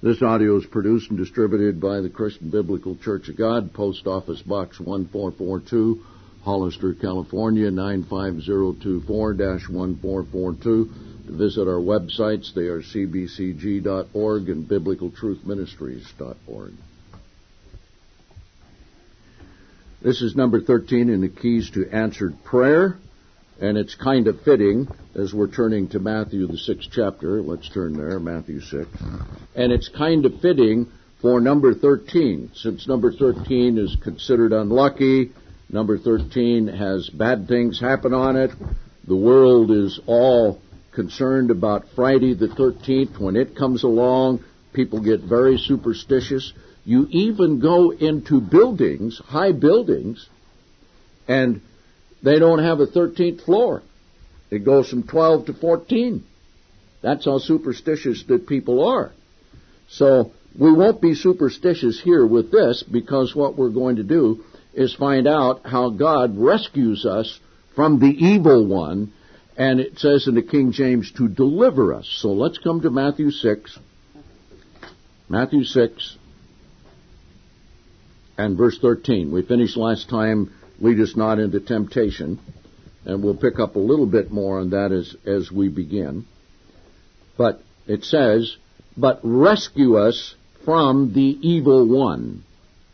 This audio is produced and distributed by the Christian Biblical Church of God, Post Office Box 1442, Hollister, California, 95024-1442. To visit our websites, they are cbcg.org and biblicaltruthministries.org. This is number 13 in the Keys to Answered Prayer, and it's kind of fitting as we're turning to Matthew, the 6th chapter. Let's turn there, Matthew 6. And it's kind of fitting for number 13, since number 13 is considered unlucky. Number 13 has bad things happen on it. The world is all concerned about Friday the 13th. When it comes along, people get very superstitious. You even go into buildings, high buildings, and they don't have a 13th floor. It goes from 12 to 14. That's how superstitious that people are. So we won't be superstitious here with this, because what we're going to do is find out how God rescues us from the evil one, and it says in the King James, to deliver us. So let's come to Matthew 6. Matthew 6 and verse 13. We finished last time, lead us not into temptation, and we'll pick up a little bit more on that as we begin. But it says, but rescue us from the evil one.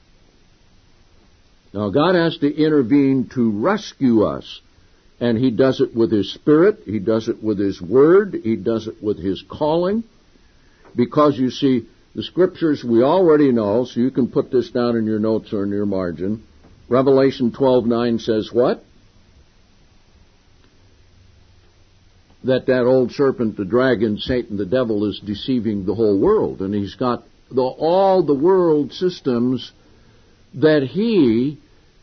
Now God has to intervene to rescue us, and He does it with His Spirit, He does it with His Word, He does it with His calling, because you see, the Scriptures we already know, so you can put this down in your notes or in your margin. Revelation 12:9 says what? That old serpent, the dragon, Satan, the devil, is deceiving the whole world. And he's got all the world systems that he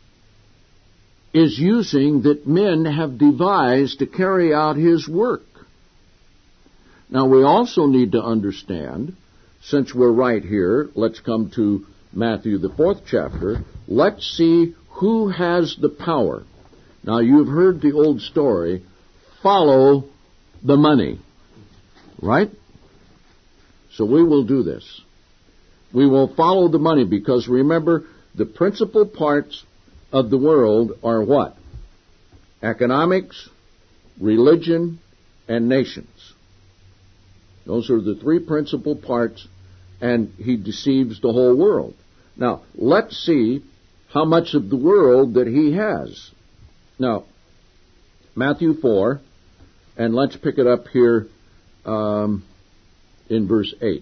is using, that men have devised to carry out his work. Now we also need to understand, since we're right here, let's come to Matthew, the 4th chapter. Let's see who has the power. Now, you've heard the old story, follow the money, right? So we will do this. We will follow the money, because remember, the principal parts of the world are what? Economics, religion, and nations. Those are the three principal parts, and he deceives the whole world. Now, let's see how much of the world that he has. Now, Matthew 4, and let's pick it up here in verse 8.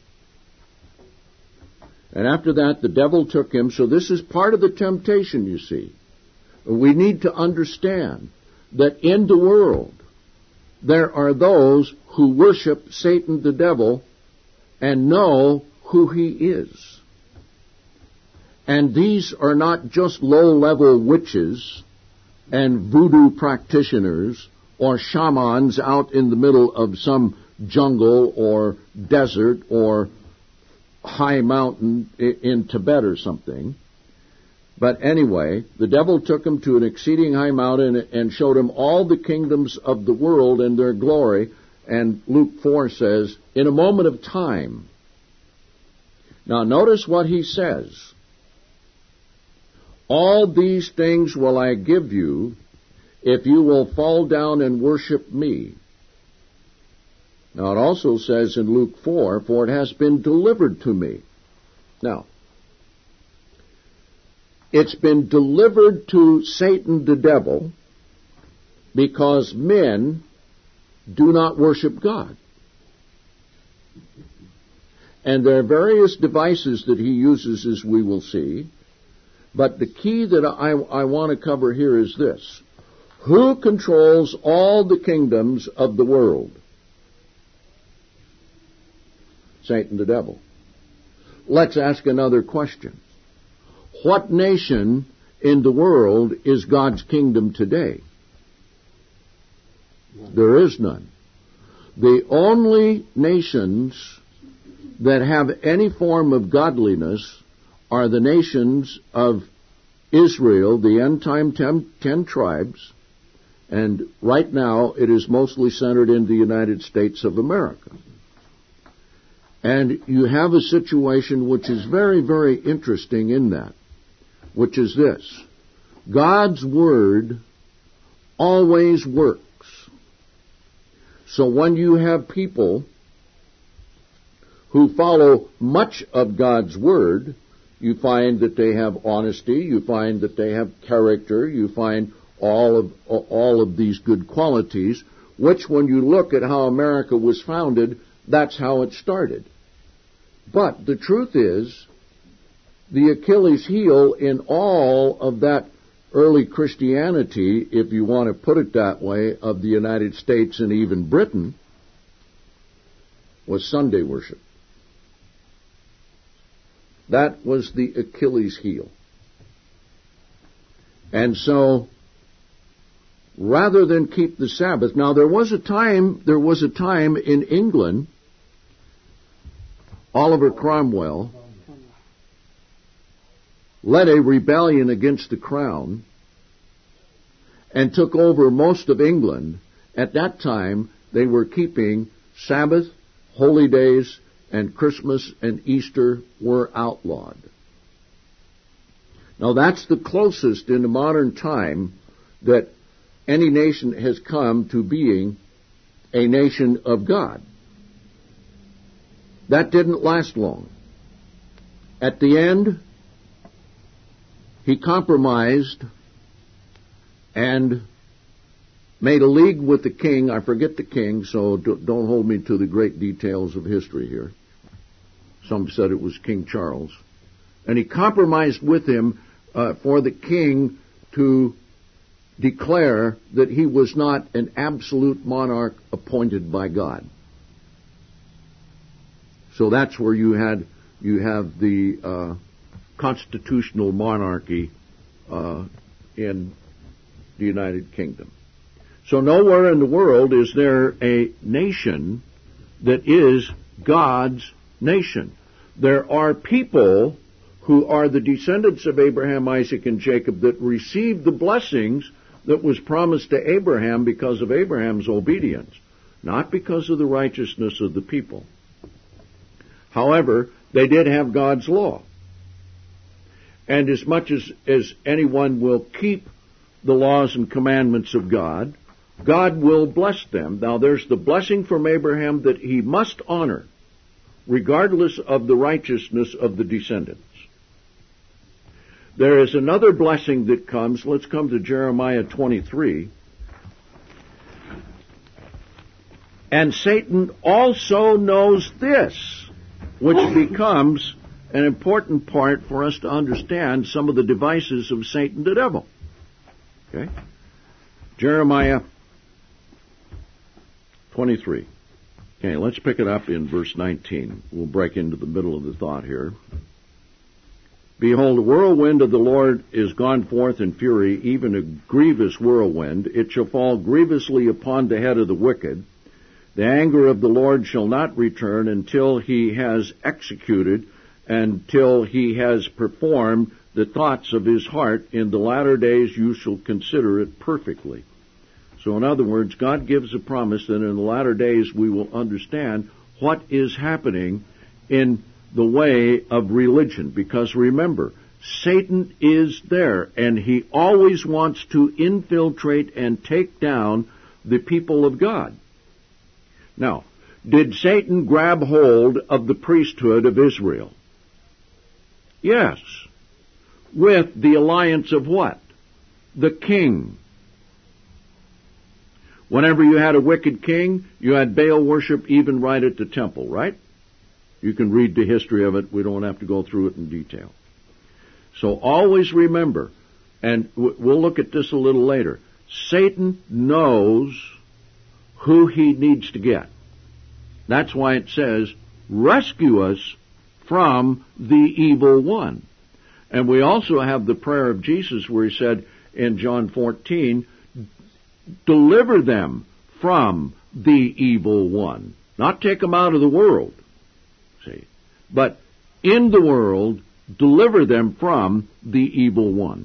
And after that, the devil took him. So this is part of the temptation, you see. We need to understand that in the world, there are those who worship Satan the devil and know who he is. And these are not just low-level witches and voodoo practitioners or shamans out in the middle of some jungle or desert or high mountain in Tibet or something. But anyway, the devil took him to an exceeding high mountain and showed him all the kingdoms of the world and their glory. And Luke 4 says, in a moment of time. Now notice what he says. All these things will I give you if you will fall down and worship me. Now it also says in Luke 4, for it has been delivered to me. Now, it's been delivered to Satan the devil because men do not worship God. And there are various devices that he uses, as we will see. But the key that I want to cover here is this. Who controls all the kingdoms of the world? Satan the devil. Let's ask another question. What nation in the world is God's kingdom today? There is none. The only nations that have any form of godliness are the nations of Israel, the end-time 10 tribes, and right now it is mostly centered in the United States of America. And you have a situation which is very, very interesting in that, which is this. God's Word always works. So when you have people who follow much of God's Word, you find that they have honesty, you find that they have character, you find all of these good qualities, which when you look at how America was founded, that's how it started. But the truth is, the Achilles heel in all of that early Christianity, if you want to put it that way, of the United States and even Britain, was Sunday worship. That was the Achilles heel. And so, rather than keep the Sabbath, now there was a time in England, Oliver Cromwell led a rebellion against the crown and took over most of England. At that time, they were keeping Sabbath, holy days, and Christmas and Easter were outlawed. Now that's the closest in the modern time that any nation has come to being a nation of God. That didn't last long. At the end, he compromised and made a league with the king. I forget the king, so don't hold me to the great details of history here. Some said it was King Charles. And he compromised with him for the king to declare that he was not an absolute monarch appointed by God. So that's where you have the constitutional monarchy in the United Kingdom. So nowhere in the world is there a nation that is God's nation. There are people who are the descendants of Abraham, Isaac, and Jacob that received the blessings that was promised to Abraham because of Abraham's obedience, not because of the righteousness of the people. However, they did have God's law. And as much as anyone will keep the laws and commandments of God, God will bless them. Now, there's the blessing from Abraham that he must honor, regardless of the righteousness of the descendants. There is another blessing that comes. Let's come to Jeremiah 23. And Satan also knows this, which becomes an important part for us to understand some of the devices of Satan the devil. Okay? Jeremiah 23. Okay, let's pick it up in verse 19. We'll break into the middle of the thought here. Behold, the whirlwind of the Lord is gone forth in fury, even a grievous whirlwind. It shall fall grievously upon the head of the wicked. The anger of the Lord shall not return until he has executed, until he has performed the thoughts of his heart. In the latter days you shall consider it perfectly. So in other words, God gives a promise that in the latter days we will understand what is happening in the way of religion. Because remember, Satan is there, and he always wants to infiltrate and take down the people of God. Now, did Satan grab hold of the priesthood of Israel? Yes. With the alliance of what? The king. Whenever you had a wicked king, you had Baal worship even right at the temple, right? You can read the history of it. We don't have to go through it in detail. So always remember, and we'll look at this a little later, Satan knows who he needs to get. That's why it says, rescue us from the evil one. And we also have the prayer of Jesus where he said in John 14, deliver them from the evil one. Not take them out of the world, see, but in the world, deliver them from the evil one.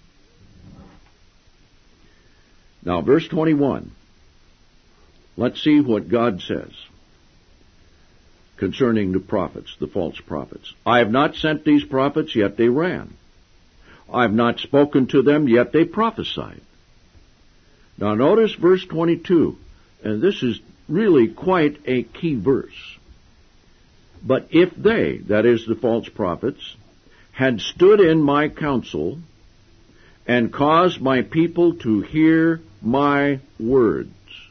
Now, verse 21. Let's see what God says. concerning the prophets, the false prophets. I have not sent these prophets, yet they ran. I have not spoken to them, yet they prophesied. Now notice verse 22, and this is really quite a key verse. But if they, that is the false prophets, had stood in my counsel and caused my people to hear my words.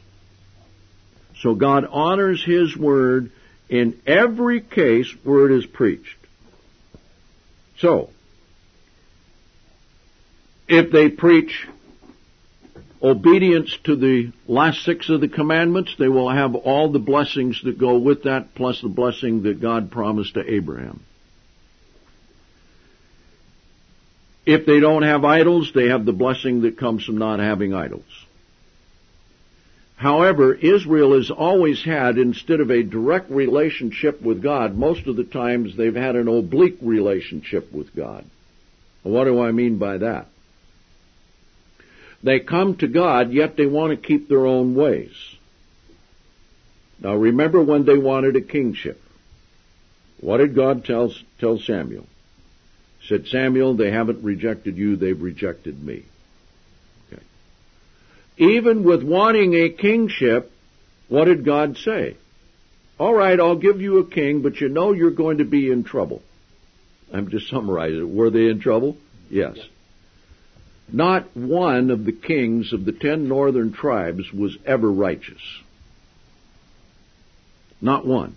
So God honors His word in every case where it is preached. So, if they preach obedience to the last 6 of the commandments, they will have all the blessings that go with that, plus the blessing that God promised to Abraham. If they don't have idols, they have the blessing that comes from not having idols. However, Israel has always had, instead of a direct relationship with God, most of the times they've had an oblique relationship with God. What do I mean by that? They come to God, yet they want to keep their own ways. Now remember when they wanted a kingship. What did God tell Samuel? He said, Samuel, they haven't rejected you, they've rejected me. Okay. Even with wanting a kingship, what did God say? All right, I'll give you a king, but you know you're going to be in trouble. I'm just summarizing it. Were they in trouble? Yes. Not one of the kings of the 10 northern tribes was ever righteous. Not one.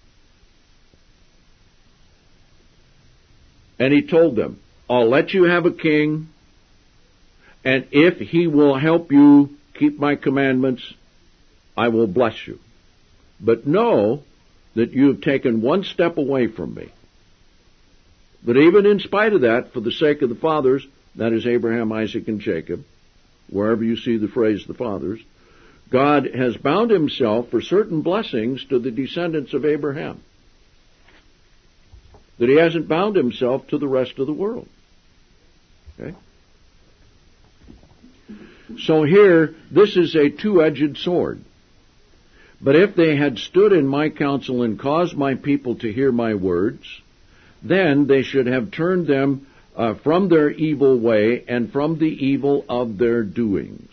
And He told them, I'll let you have a king, and if he will help you keep my commandments, I will bless you. But know that you have taken one step away from me. But even in spite of that, for the sake of the fathers, that is Abraham, Isaac, and Jacob, wherever you see the phrase the fathers, God has bound Himself for certain blessings to the descendants of Abraham that He hasn't bound Himself to the rest of the world. Okay? So here, this is a two-edged sword. But if they had stood in my counsel and caused my people to hear my words, then they should have turned them from their evil way and from the evil of their doings.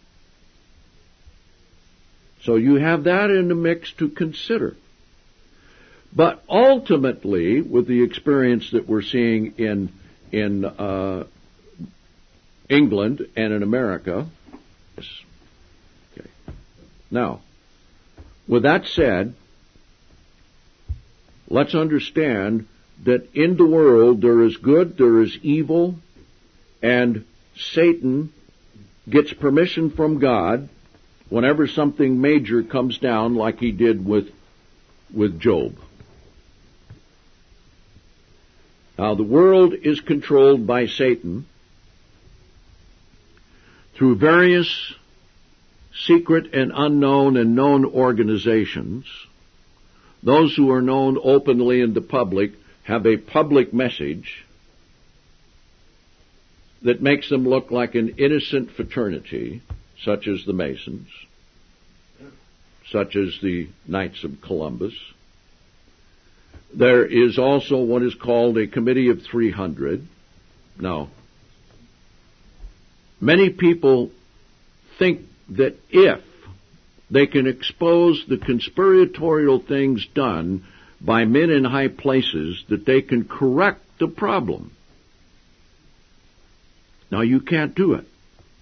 So you have that in the mix to consider. But ultimately, with the experience that we're seeing in England and in America, okay. Now, with that said, let's understand that in the world there is good, there is evil, and Satan gets permission from God whenever something major comes down, like he did with Job. Now, the world is controlled by Satan through various secret and unknown and known organizations. Those who are known openly in the public have a public message that makes them look like an innocent fraternity, such as the Masons, such as the Knights of Columbus. There is also what is called a Committee of 300. Now, many people think that if they can expose the conspiratorial things done by men in high places, that they can correct the problem. Now, you can't do it,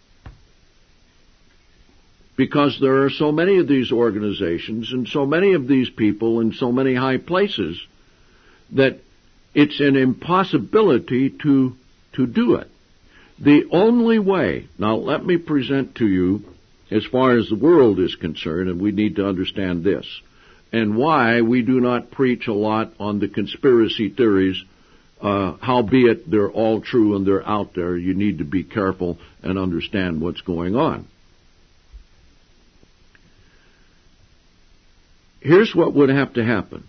because there are so many of these organizations and so many of these people in so many high places that it's an impossibility to do it. The only way, now let me present to you, as far as the world is concerned, and we need to understand this, and why we do not preach a lot on the conspiracy theories, howbeit they're all true and they're out there. You need to be careful and understand what's going on. Here's what would have to happen.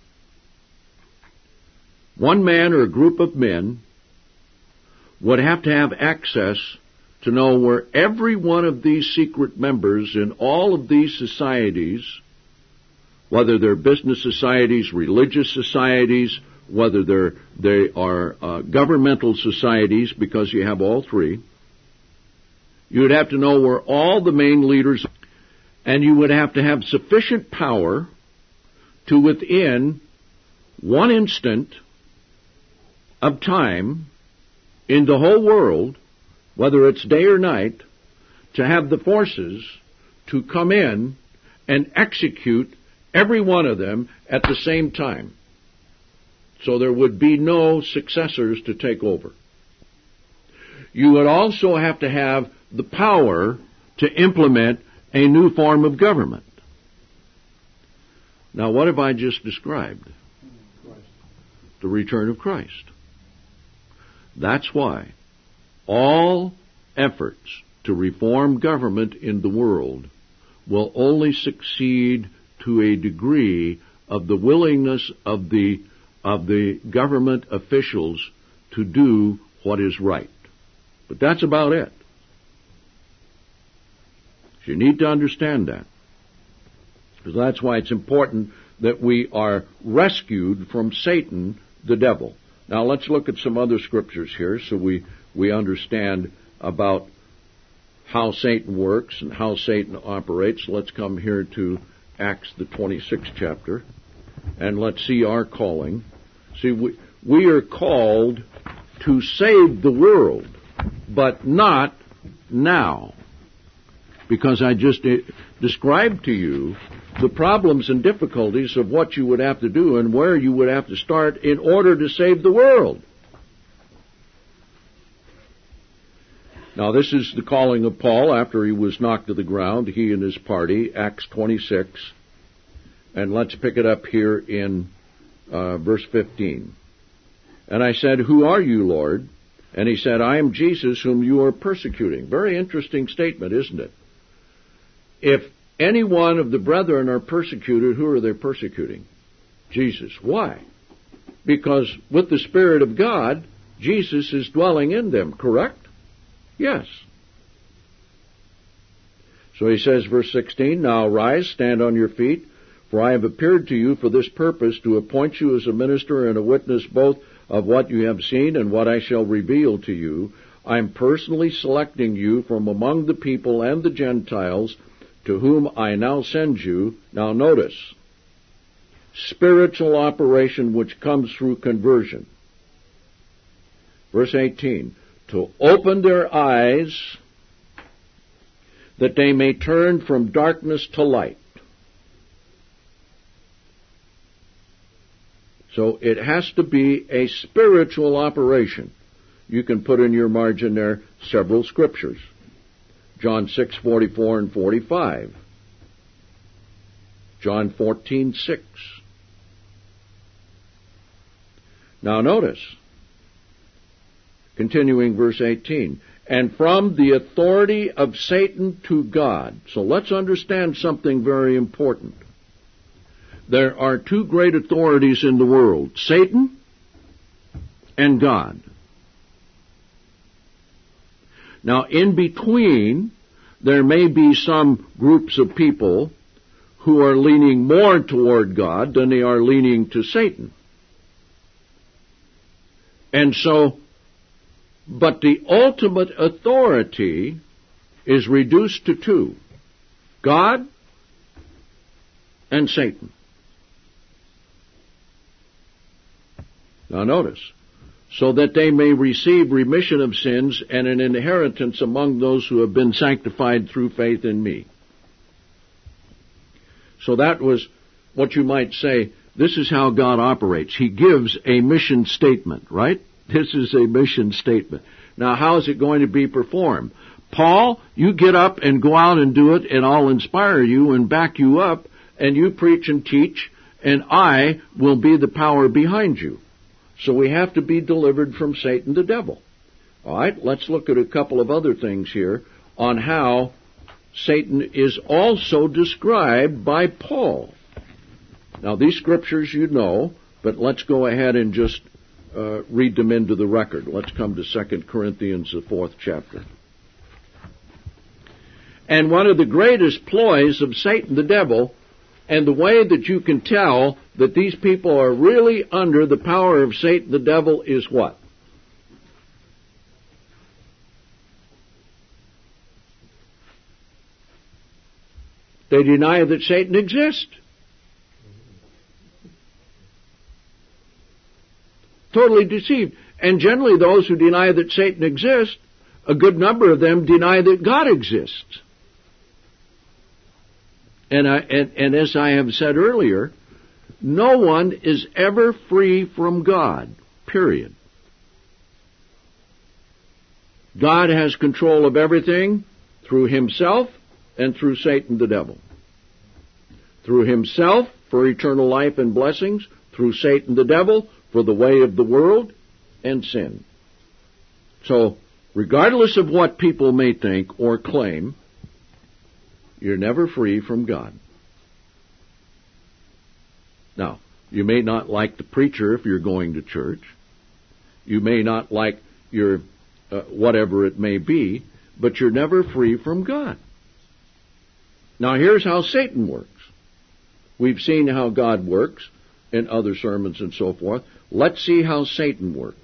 One man or a group of men would have to have access to know where every one of these secret members in all of these societies whether they're business societies, religious societies, whether they are governmental societies, because you have all three. You would have to know where all the main leaders, and you would have to have sufficient power to, within one instant of time in the whole world, whether it's day or night, to have the forces to come in and execute every one of them at the same time. So there would be no successors to take over. You would also have to have the power to implement a new form of government. Now, what have I just described? The return of Christ. That's why all efforts to reform government in the world will only succeed to a degree of the willingness of the government officials to do what is right. But that's about it. You need to understand that. Because that's why it's important that we are rescued from Satan, the devil. Now let's look at some other scriptures here so we understand about how Satan works and how Satan operates. Let's come here to Acts, the 26th chapter, and let's see our calling. See, we are called to save the world, but not now. Because I just described to you the problems and difficulties of what you would have to do and where you would have to start in order to save the world. Now, this is the calling of Paul after he was knocked to the ground, he and his party, Acts 26. And let's pick it up here in verse 15. And I said, "Who are you, Lord?" And he said, "I am Jesus whom you are persecuting." Very interesting statement, isn't it? If any one of the brethren are persecuted, who are they persecuting? Jesus. Why? Because with the Spirit of God, Jesus is dwelling in them, correct? Yes. So he says, verse 16, "Now arise, stand on your feet, for I have appeared to you for this purpose, to appoint you as a minister and a witness both of what you have seen and what I shall reveal to you. I am personally selecting you from among the people and the Gentiles, to whom I now send you." Now notice, spiritual operation which comes through conversion. Verse 18, "To open their eyes that they may turn from darkness to light." So it has to be a spiritual operation. You can put in your margin there several scriptures. John 6:44 and 45. John 14:6. Now notice, continuing verse 18, "And from the authority of Satan to God." So let's understand something very important. There are two great authorities in the world, Satan and God. Now, in between, there may be some groups of people who are leaning more toward God than they are leaning to Satan. And so, but the ultimate authority is reduced to two, God and Satan. Now notice, so that they may receive remission of sins and an inheritance among those who have been sanctified through faith in me. So that was what you might say, this is how God operates. He gives a mission statement, right? This is a mission statement. Now, how is it going to be performed? Paul, you get up and go out and do it, and I'll inspire you and back you up, and you preach and teach, and I will be the power behind you. So we have to be delivered from Satan the devil. All right, let's look at a couple of other things here on how Satan is also described by Paul. Now, these scriptures you know, but let's go ahead and just read them into the record. Let's come to 2 Corinthians, the 4th chapter. "And one of the greatest ploys of Satan the devil And the way that you can tell that these people are really under the power of Satan, the devil, is what? They deny that Satan exists. Totally deceived. And generally those who deny that Satan exists, a good number of them deny that God exists. And as I have said earlier, no one is ever free from God, period. God has control of everything through himself and through Satan the devil. Through himself for eternal life and blessings, through Satan the devil for the way of the world and sin. So, regardless of what people may think or claim, you're never free from God. Now, you may not like the preacher if you're going to church. You may not like your whatever it may be, but you're never free from God. Now, here's how Satan works. We've seen how God works in other sermons and so forth. Let's see how Satan works.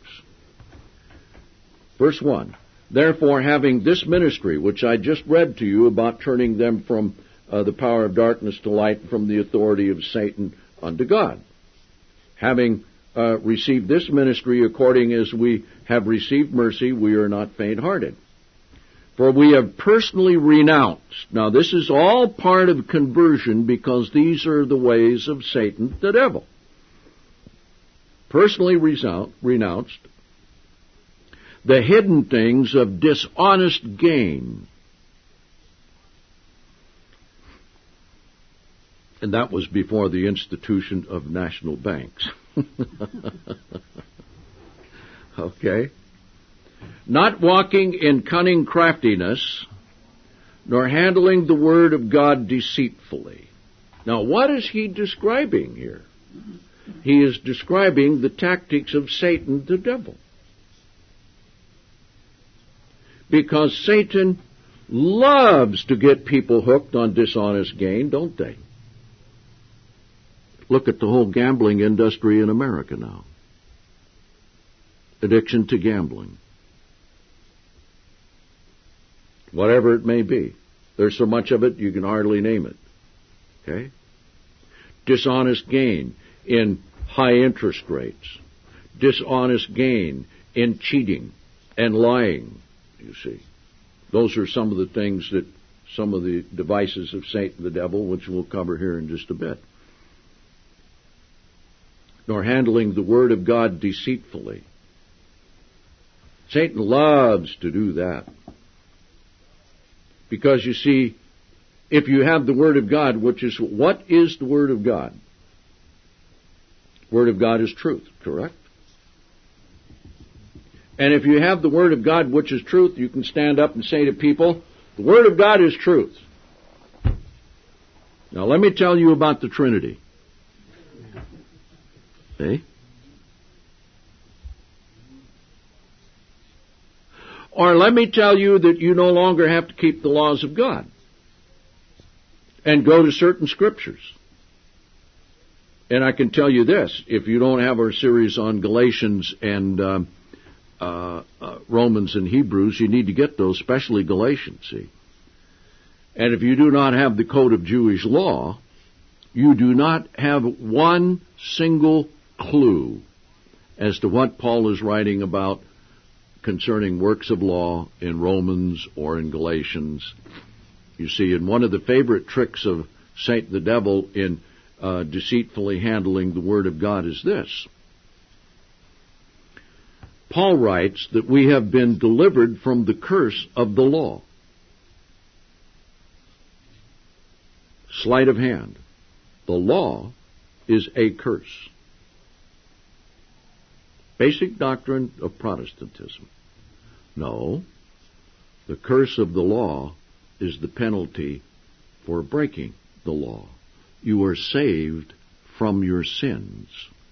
Verse 1. Therefore, having this ministry, which I just read to you about turning them from the power of darkness to light, from the authority of Satan unto God. Having received this ministry according as we have received mercy, we are not faint-hearted. For we have personally renounced. Now, this is all part of conversion because these are the ways of Satan, the devil. Personally renounced the hidden things of dishonest gain. And that was before the institution of national banks. Okay? Not walking in cunning craftiness, nor handling the word of God deceitfully. Now, what is he describing here? He is describing the tactics of Satan, the devil. Because Satan loves to get people hooked on dishonest gain, don't they? Look at the whole gambling industry in America now. Addiction to gambling. Whatever it may be. There's so much of it you can hardly name it. Okay? Dishonest gain in high interest rates. Dishonest gain in cheating and lying, you see. Those are some of the things that, some of the devices of Satan the devil, which we'll cover here in just a bit. Nor handling the word of God deceitfully. Satan loves to do that. Because you see, if you have the Word of God, which is, what is the Word of God? Word of God is truth, correct? And if you have the Word of God, which is truth, you can stand up and say to people, the Word of God is truth. Now let me tell you about the Trinity. See? Or let me tell you that you no longer have to keep the laws of God and go to certain scriptures. And I can tell you this, if you don't have our series on Galatians and Romans and Hebrews, you need to get those, especially Galatians, see. And if you do not have the code of Jewish law, you do not have one single clue as to what Paul is writing about concerning works of law in Romans or in Galatians. You see, and one of the favorite tricks of Satan the devil in deceitfully handling the Word of God is this. Paul writes that we have been delivered from the curse of the law. Sleight of hand. The law is a curse. Basic doctrine of Protestantism. No, the curse of the law is the penalty for breaking the law. You are saved from your sins.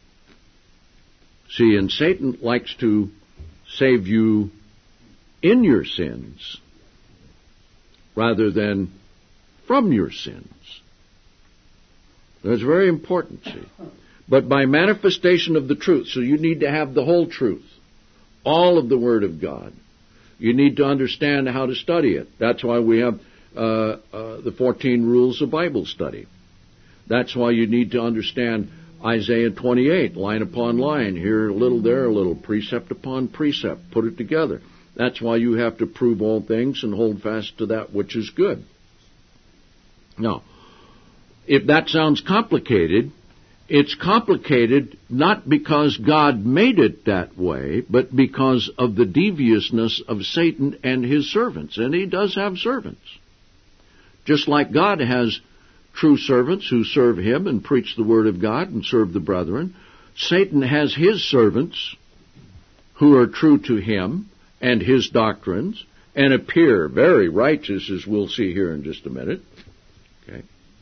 See, and Satan likes to save you in your sins rather than from your sins. That's very important, see. But by manifestation of the truth, so you need to have the whole truth, all of the Word of God. You need to understand how to study it. That's why we have the 14 rules of Bible study. That's why you need to understand Isaiah 28, line upon line, here a little, there a little, precept upon precept, put it together. That's why you have to prove all things and hold fast to that which is good. Now, if that sounds complicated, it's complicated not because God made it that way, but because of the deviousness of Satan and his servants. And he does have servants. Just like God has true servants who serve him and preach the word of God and serve the brethren, Satan has his servants who are true to him and his doctrines and appear very righteous, as we'll see here in just a minute. Okay.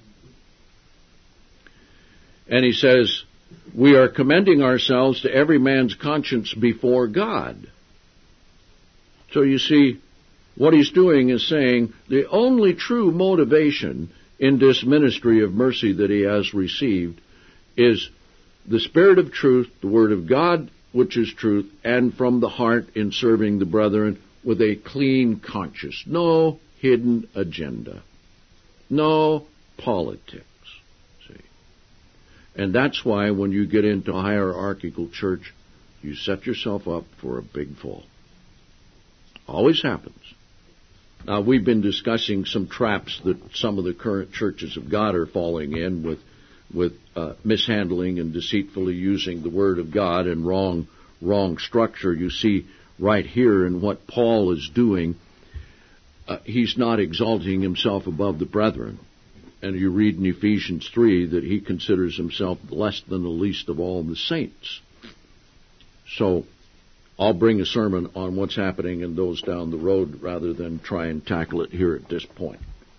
And he says, we are commending ourselves to every man's conscience before God. So you see, what he's doing is saying the only true motivation in this ministry of mercy that he has received is the Spirit of truth, the Word of God, which is truth, and from the heart in serving the brethren with a clean conscience. No hidden agenda. No politics. See? And that's why when you get into hierarchical church, you set yourself up for a big fall. Always happens. Now, we've been discussing some traps that some of the current churches of God are falling in with mishandling and deceitfully using the Word of God in wrong structure. You see right here in what Paul is doing, he's not exalting himself above the brethren. And you read in Ephesians 3 that he considers himself less than the least of all the saints. So I'll bring a sermon on what's happening in those down the road rather than try and tackle it here at this point.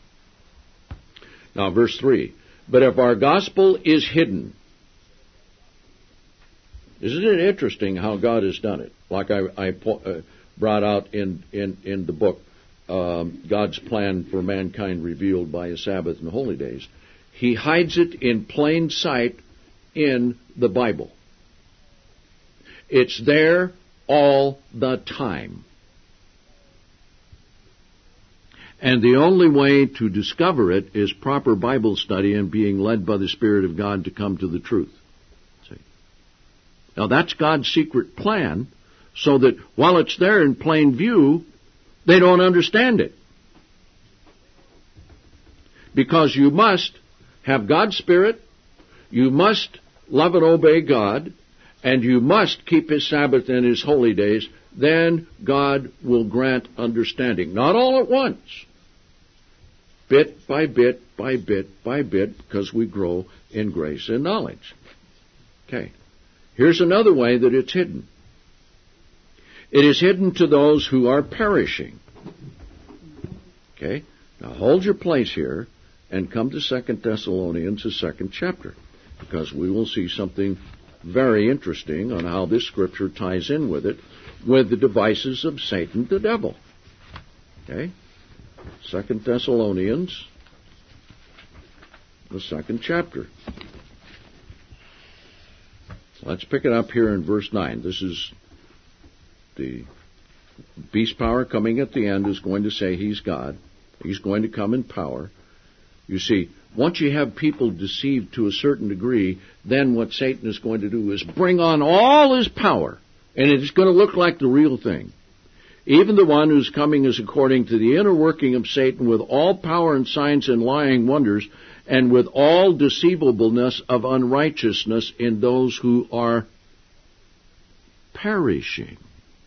Now, verse 3. But if our gospel is hidden, isn't it interesting how God has done it? Like I brought out in the book, God's plan for mankind revealed by His Sabbath and holy days. He hides it in plain sight in the Bible. It's there all the time. And the only way to discover it is proper Bible study and being led by the Spirit of God to come to the truth. See? Now that's God's secret plan, so that while it's there in plain view, they don't understand it. Because you must have God's Spirit, you must love and obey God, and you must keep His Sabbath and His holy days, then God will grant understanding. Not all at once. Bit by bit by bit by bit, because we grow in grace and knowledge. Okay. Here's another way that it's hidden. It is hidden to those who are perishing. Okay. Now hold your place here and come to 2 Thessalonians, the 2nd chapter, because we will see something very interesting on how this scripture ties in with it, with the devices of Satan, the devil. Okay? 2 Thessalonians, the 2nd chapter. Let's pick it up here in verse 9. This is the beast power coming at the end is going to say he's God. He's going to come in power. You see, once you have people deceived to a certain degree, then what Satan is going to do is bring on all his power, and it's going to look like the real thing. Even the one who's coming is according to the inner working of Satan, with all power and signs and lying wonders, and with all deceivableness of unrighteousness in those who are perishing,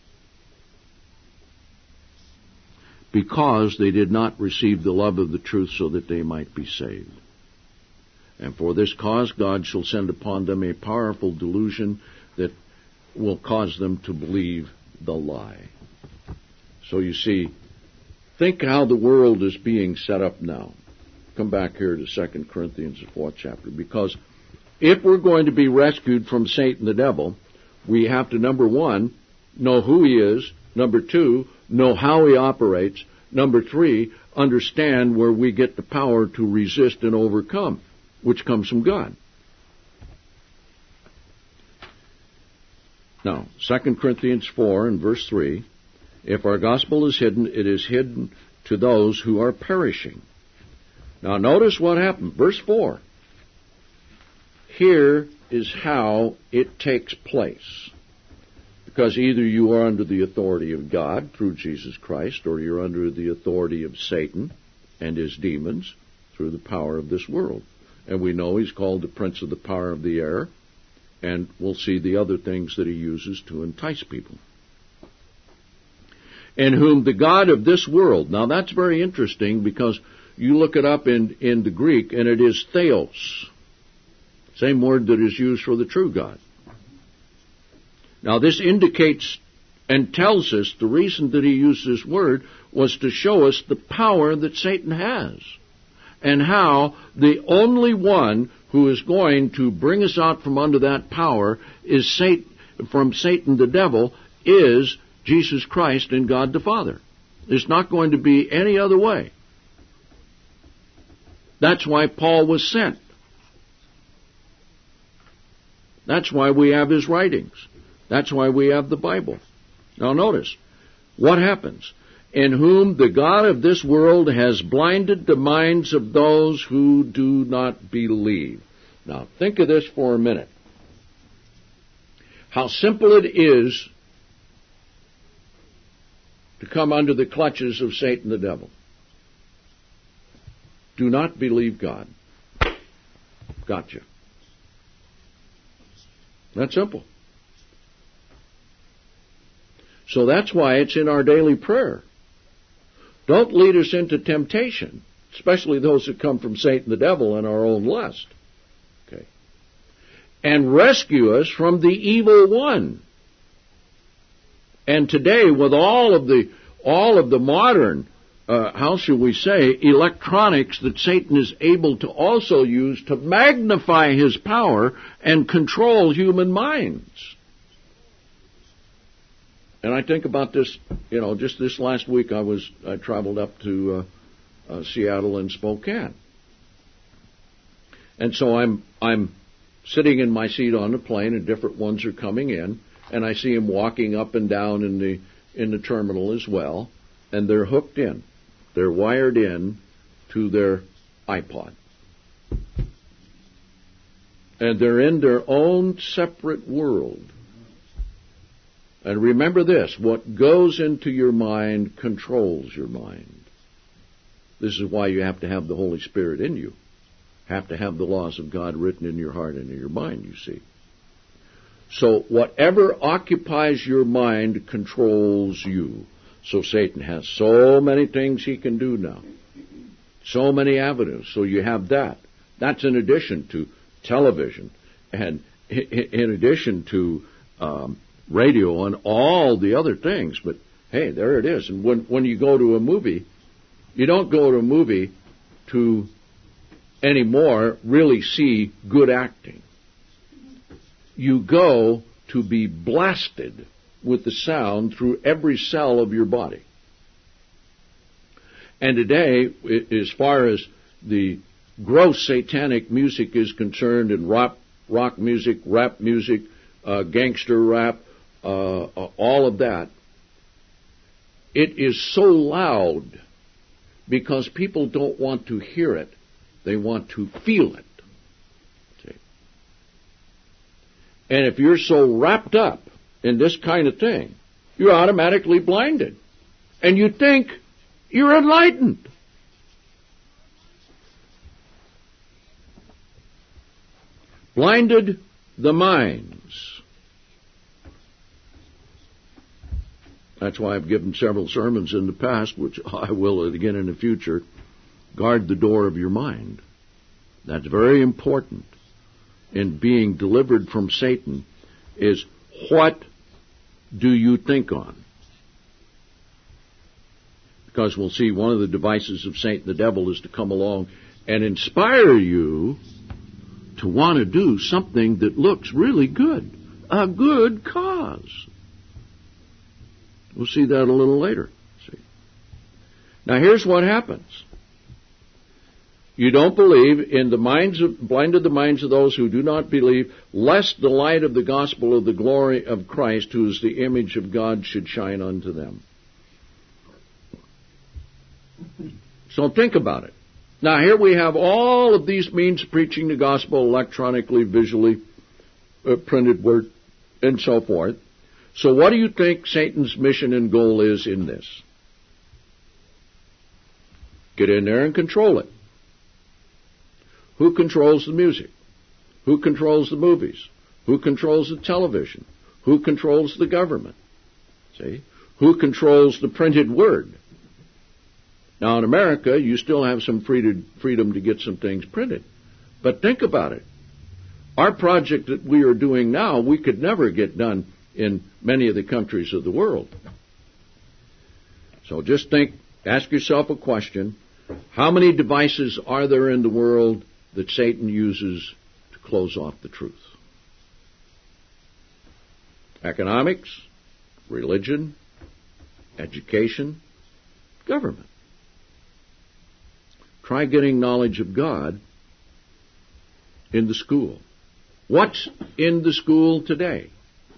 because they did not receive the love of the truth so that they might be saved. And for this cause God shall send upon them a powerful delusion that will cause them to believe the lie. So you see, think how the world is being set up now. Come back here to 2 Corinthians, the 4th chapter. Because if we're going to be rescued from Satan the devil, we have to, number one, know who he is. Number two, know how he operates. Number three, understand where we get the power to resist and overcome. which comes from God. Now, 2 Corinthians 4 and verse 3, if our gospel is hidden, it is hidden to those who are perishing. Now, notice what happened. Verse 4. Here is how it takes place. Because either you are under the authority of God through Jesus Christ, or you're under the authority of Satan and his demons through the power of this world. And we know he's called the prince of the power of the air, and we'll see the other things that he uses to entice people. In whom the God of this world, now that's very interesting because you look it up in the Greek, and it is theos, same word that is used for the true God. Now this indicates and tells us the reason that he used this word was to show us the power that Satan has, and how the only one who is going to bring us out from under that power is from Satan the devil, is Jesus Christ and God the Father. It's not going to be any other way. That's why Paul was sent. That's why we have his writings. That's why we have the Bible. Now notice, what happens? In whom the God of this world has blinded the minds of those who do not believe. Now think of this for a minute. How simple it is to come under the clutches of Satan the devil. Do not believe God. Gotcha. That's simple. So that's why it's in our daily prayer. Don't lead us into temptation, especially those that come from Satan the devil and our own lust. Okay. And rescue us from the evil one. And today, with all of the modern, how shall we say, electronics that Satan is able to also use to magnify his power and control human minds. And I think about this, just this last week I traveled up to Seattle and Spokane. And so I'm sitting in my seat on the plane, and different ones are coming in, and I see them walking up and down in the terminal as well, and they're hooked in. They're wired in to their iPod. And they're in their own separate world. And remember this, what goes into your mind controls your mind. This is why you have to have the Holy Spirit in you. Have to have the laws of God written in your heart and in your mind, you see. So whatever occupies your mind controls you. So Satan has so many things he can do now. So many avenues. So you have that. That's in addition to television and in addition to radio and all the other things. But hey, there it is. And when you go to a movie, you don't go to a movie to anymore really see good acting. You go to be blasted with the sound through every cell of your body. And today, as far as the gross satanic music is concerned, and rock music, rap music, gangster rap, all of that, it is so loud because people don't want to hear it. They want to feel it. See? And if you're so wrapped up in this kind of thing, you're automatically blinded. And you think you're enlightened. Blinded the minds. That's why I've given several sermons in the past, which I will again in the future. Guard the door of your mind. That's very important in being delivered from Satan, is what do you think on? Because we'll see one of the devices of Satan the devil is to come along and inspire you to want to do something that looks really good. A good cause. We'll see that a little later. See? Now here's what happens. You don't believe, blinded the minds of those who do not believe, lest the light of the gospel of the glory of Christ, who is the image of God, should shine unto them. So think about it. Now here we have all of these means of preaching the gospel, electronically, visually, printed word, and so forth. So what do you think Satan's mission and goal is in this? Get in there and control it. Who controls the music? Who controls the movies? Who controls the television? Who controls the government? See? Who controls the printed word? Now in America, you still have some freedom to get some things printed. But think about it. Our project that we are doing now, we could never get done in many of the countries of the world. So just think, ask yourself a question. How many devices are there in the world that Satan uses to close off the truth? Economics, religion, education, government. Try getting knowledge of God in the school. What's in the school today?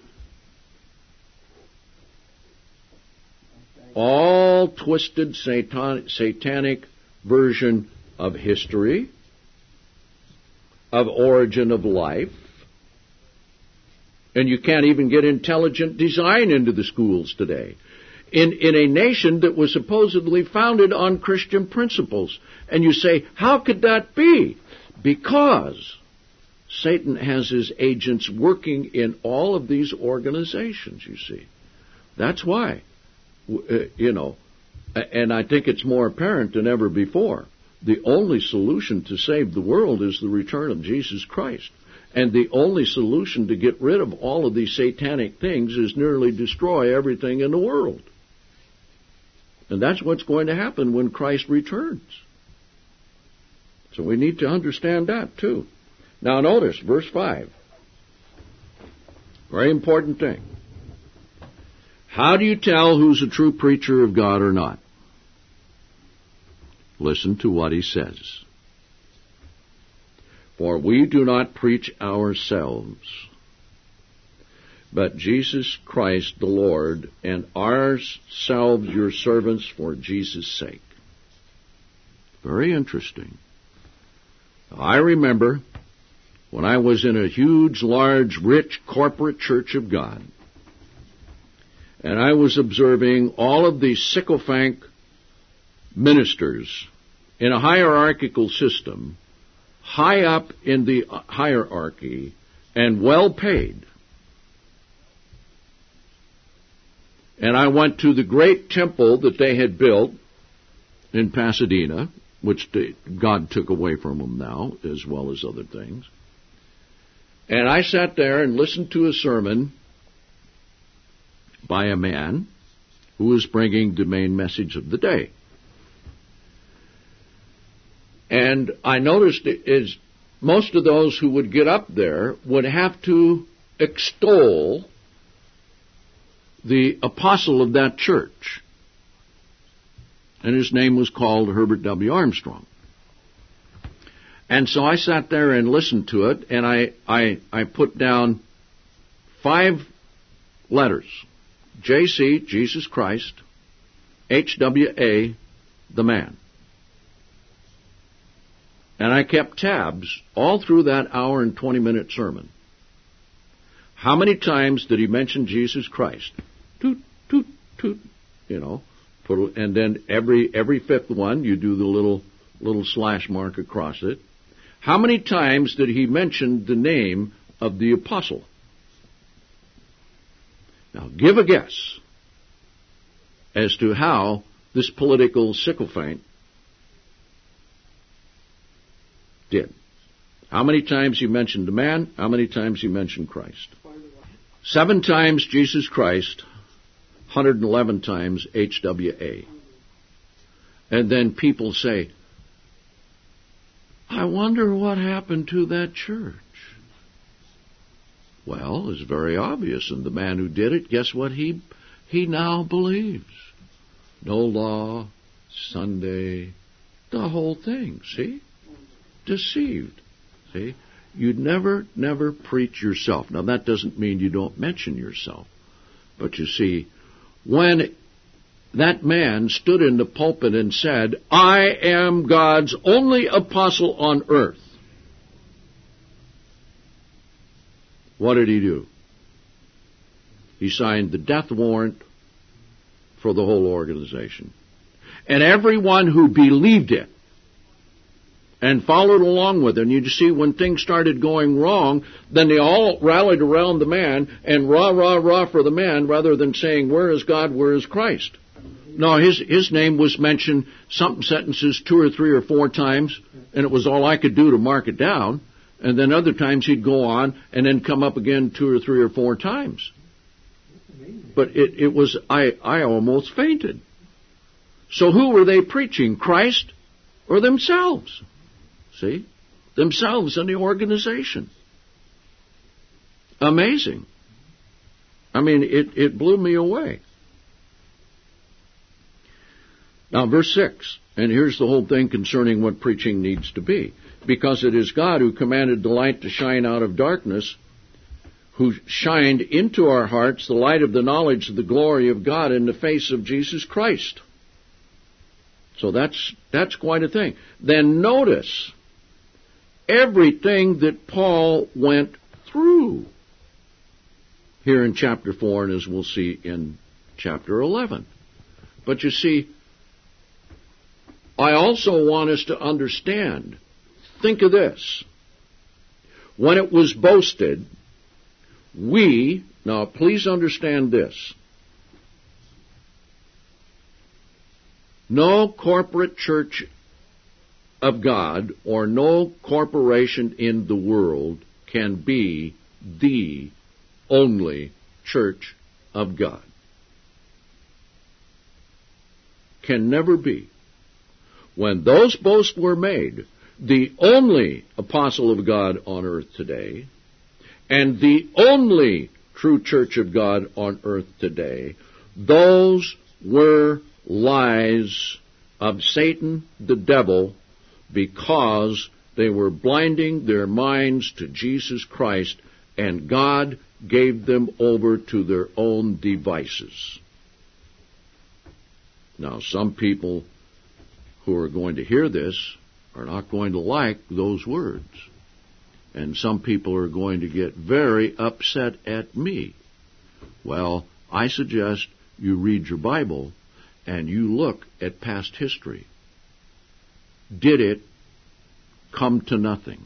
All twisted satanic version of history, of origin of life, and you can't even get intelligent design into the schools today. In a nation that was supposedly founded on Christian principles. And you say, how could that be? Because Satan has his agents working in all of these organizations, you see. That's why, and I think it's more apparent than ever before. The only solution to save the world is the return of Jesus Christ. And the only solution to get rid of all of these satanic things is nearly destroy everything in the world. And that's what's going to happen when Christ returns. So we need to understand that too. Now notice, verse 5. Very important thing. How do you tell who's a true preacher of God or not? Listen to what he says. For we do not preach ourselves, but Jesus Christ the Lord, and ourselves your servants for Jesus' sake. Very interesting. I remember when I was in a huge, large, rich corporate church of God, and I was observing all of these sycophant ministers in a hierarchical system, high up in the hierarchy, and well paid. And I went to the great temple that they had built in Pasadena, which God took away from them now, as well as other things. And I sat there and listened to a sermon by a man who was bringing the main message of the day. And I noticed is most of those who would get up there would have to extol the apostle of that church. And his name was called Herbert W. Armstrong. And so I sat there and listened to it, and I put down 5 letters. J.C., Jesus Christ, H.W.A., the man. And I kept tabs all through that hour and 20-minute sermon. How many times did he mention Jesus Christ? Toot, toot, toot, and then every 5th one, you do the little slash mark across it. How many times did he mention the name of the apostle? Now, give a guess as to how this political sycophant did. How many times he mentioned the man? How many times he mentioned Christ? 7 times Jesus Christ, 111 times HWA. And then people say, I wonder what happened to that church. Well, it's very obvious, and the man who did it, guess what he now believes? No law, Sunday, the whole thing, see? deceived. See? You'd never preach yourself. Now, that doesn't mean you don't mention yourself. But you see, when that man stood in the pulpit and said, I am God's only apostle on earth, what did he do? He signed the death warrant for the whole organization. And everyone who believed it and followed along with it. And you see, when things started going wrong, then they all rallied around the man and rah, rah, rah for the man, rather than saying, where is God, where is Christ? No, his name was mentioned some sentences 2 or 3 or 4 times, and it was all I could do to mark it down. And then other times he'd go on and then come up again 2 or 3 or 4 times. But it was, I almost fainted. So who were they preaching, Christ or themselves? See? Themselves and the organization. Amazing. I mean, it blew me away. Now, verse 6, and here's the whole thing concerning what preaching needs to be. Because it is God who commanded the light to shine out of darkness, who shined into our hearts the light of the knowledge of the glory of God in the face of Jesus Christ. So that's quite a thing. Then notice everything that Paul went through here in chapter 4, and as we'll see in chapter 11. But you see, I also want us to understand, think of this. When it was boasted, now please understand this. No corporate church of God or no corporation in the world can be the only church of God. Can never be. When those boasts were made, the only apostle of God on earth today, and the only true church of God on earth today, those were lies of Satan, the devil, because they were blinding their minds to Jesus Christ, and God gave them over to their own devices. Now, some people who are going to hear this are not going to like those words. And some people are going to get very upset at me. Well, I suggest you read your Bible and you look at past history. Did it come to nothing?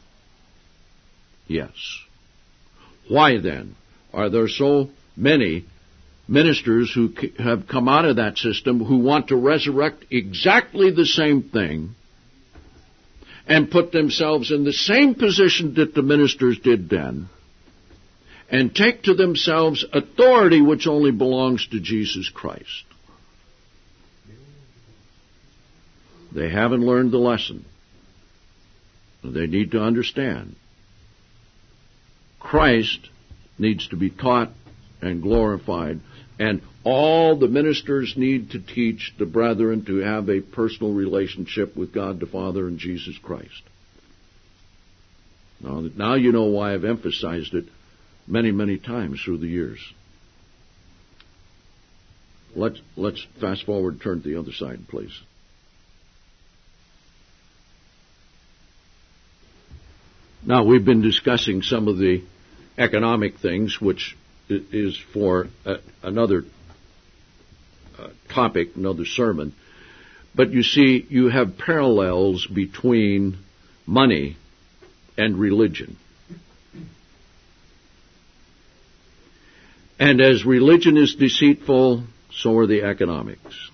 Yes. Why then are there so many ministers who have come out of that system who want to resurrect exactly the same thing and put themselves in the same position that the ministers did then, and take to themselves authority which only belongs to Jesus Christ? They haven't learned the lesson. They need to understand. Christ needs to be taught and glorified, and all the ministers need to teach the brethren to have a personal relationship with God the Father and Jesus Christ. Now you know why I've emphasized it many, many times through the years. Let's fast forward, turn to the other side, please. Now, we've been discussing some of the economic things, which is for another topic, another sermon. But you see, you have parallels between money and religion. And as religion is deceitful, so are the economics.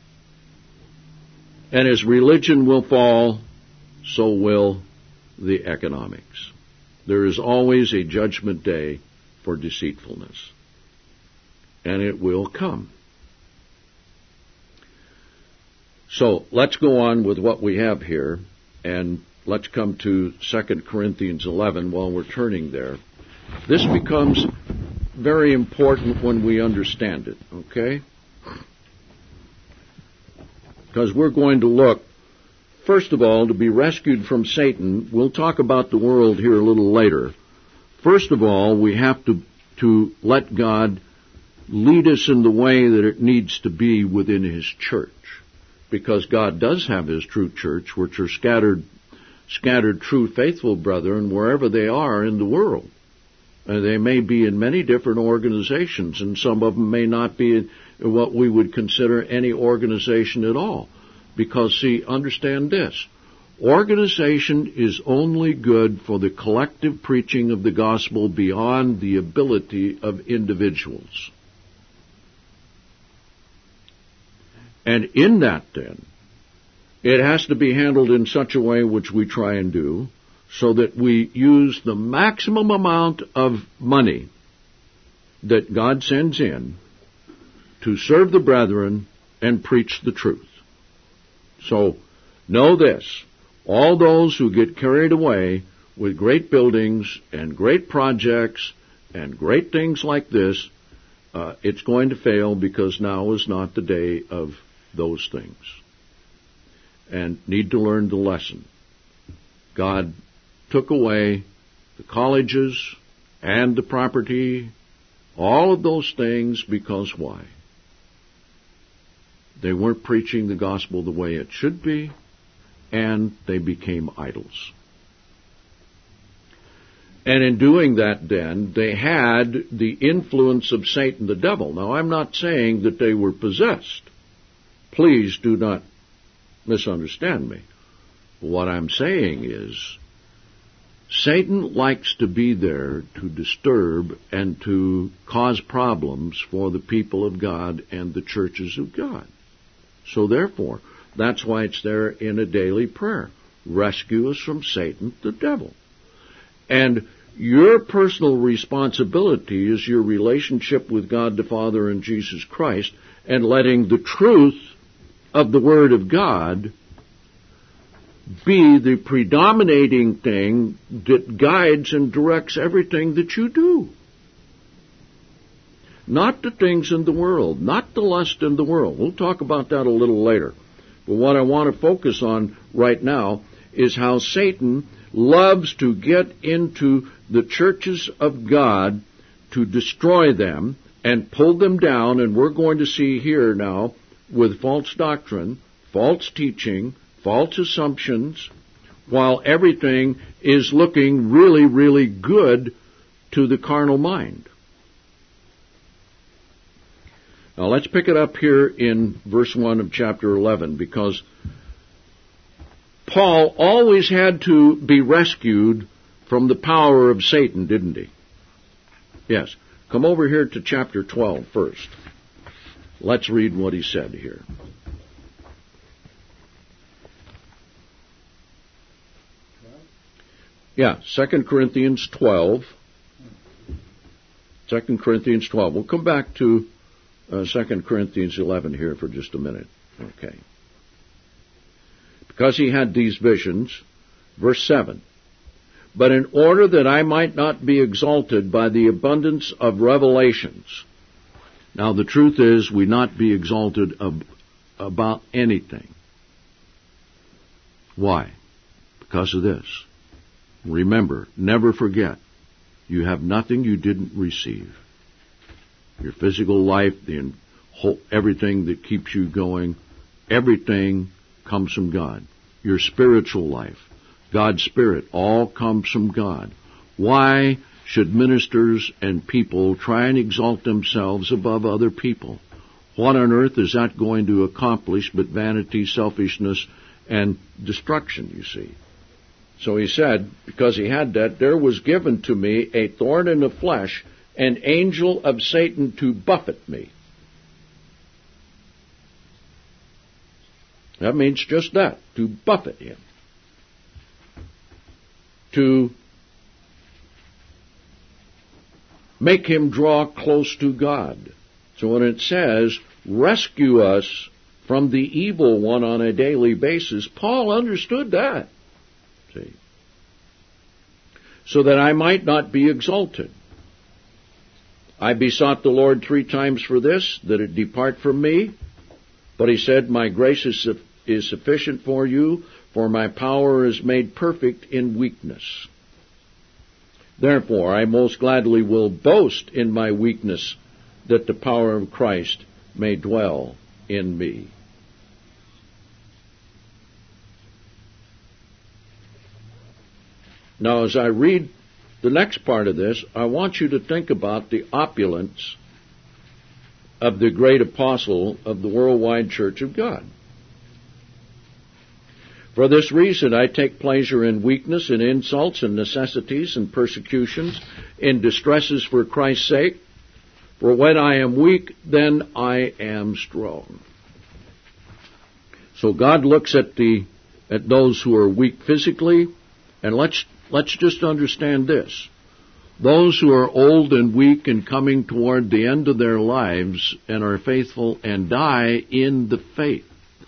And as religion will fall, so will the economics. There is always a judgment day for deceitfulness. And it will come. So let's go on with what we have here, and let's come to 2 Corinthians 11 while we're turning there. This becomes very important when we understand it, okay? Because we're going to look first of all, to be rescued from Satan, we'll talk about the world here a little later. First of all, we have to let God lead us in the way that it needs to be within His church. Because God does have His true church, which are scattered true faithful brethren wherever they are in the world. And they may be in many different organizations, and some of them may not be in what we would consider any organization at all. Because, see, understand this. Organization is only good for the collective preaching of the gospel beyond the ability of individuals. And in that, then, it has to be handled in such a way, which we try and do, so that we use the maximum amount of money that God sends in to serve the brethren and preach the truth. So, know this. All those who get carried away with great buildings and great projects and great things like this, it's going to fail, because now is not the day of those things. And need to learn the lesson. God took away the colleges and the property, all of those things, because why? They weren't preaching the gospel the way it should be, and they became idols. And in doing that, then, they had the influence of Satan the devil. Now, I'm not saying that they were possessed. Please do not misunderstand me. What I'm saying is, Satan likes to be there to disturb and to cause problems for the people of God and the churches of God. So therefore, that's why it's there in a daily prayer. Rescue us from Satan, the devil. And your personal responsibility is your relationship with God the Father and Jesus Christ, and letting the truth of the Word of God be the predominating thing that guides and directs everything that you do. Not the things in the world, not the lust in the world. We'll talk about that a little later. But what I want to focus on right now is how Satan loves to get into the churches of God to destroy them and pull them down, and we're going to see here now with false doctrine, false teaching, false assumptions, while everything is looking really, really good to the carnal mind. Now let's pick it up here in verse 1 of chapter 11, because Paul always had to be rescued from the power of Satan, didn't he? Yes. Come over here to chapter 12 first. Let's read what he said here. Yeah, 2 Corinthians 12. 2 Corinthians 12. We'll come back to 2 Corinthians 11 here for just a minute. Okay. Because he had these visions, verse 7. But in order that I might not be exalted by the abundance of revelations. Now the truth is, we not be exalted about anything. Why? Because of this. Remember, never forget, you have nothing you didn't receive. Your physical life, everything that keeps you going, everything comes from God. Your spiritual life, God's Spirit, all comes from God. Why should ministers and people try and exalt themselves above other people? What on earth is that going to accomplish but vanity, selfishness, and destruction, you see? So he said, because he had that, there was given to me a thorn in the flesh, an angel of Satan to buffet me. That means just that, to buffet him. To make him draw close to God. So when it says, rescue us from the evil one on a daily basis, Paul understood that. See? So that I might not be exalted. I besought the Lord 3 times for this, that it depart from me. But he said, my grace is sufficient for you, For my power is made perfect in weakness. Therefore, I most gladly will boast in my weakness, that the power of Christ may dwell in me. Now, as I read the next part of this, I want you to think about the opulence of the great apostle of the worldwide Church of God. For this reason I take pleasure in weakness, in insults, in necessities, in persecutions, in distresses for Christ's sake. For when I am weak, then I am strong. So God looks at those who are weak physically, and let's just understand this. Those who are old and weak and coming toward the end of their lives and are faithful and die in the faith,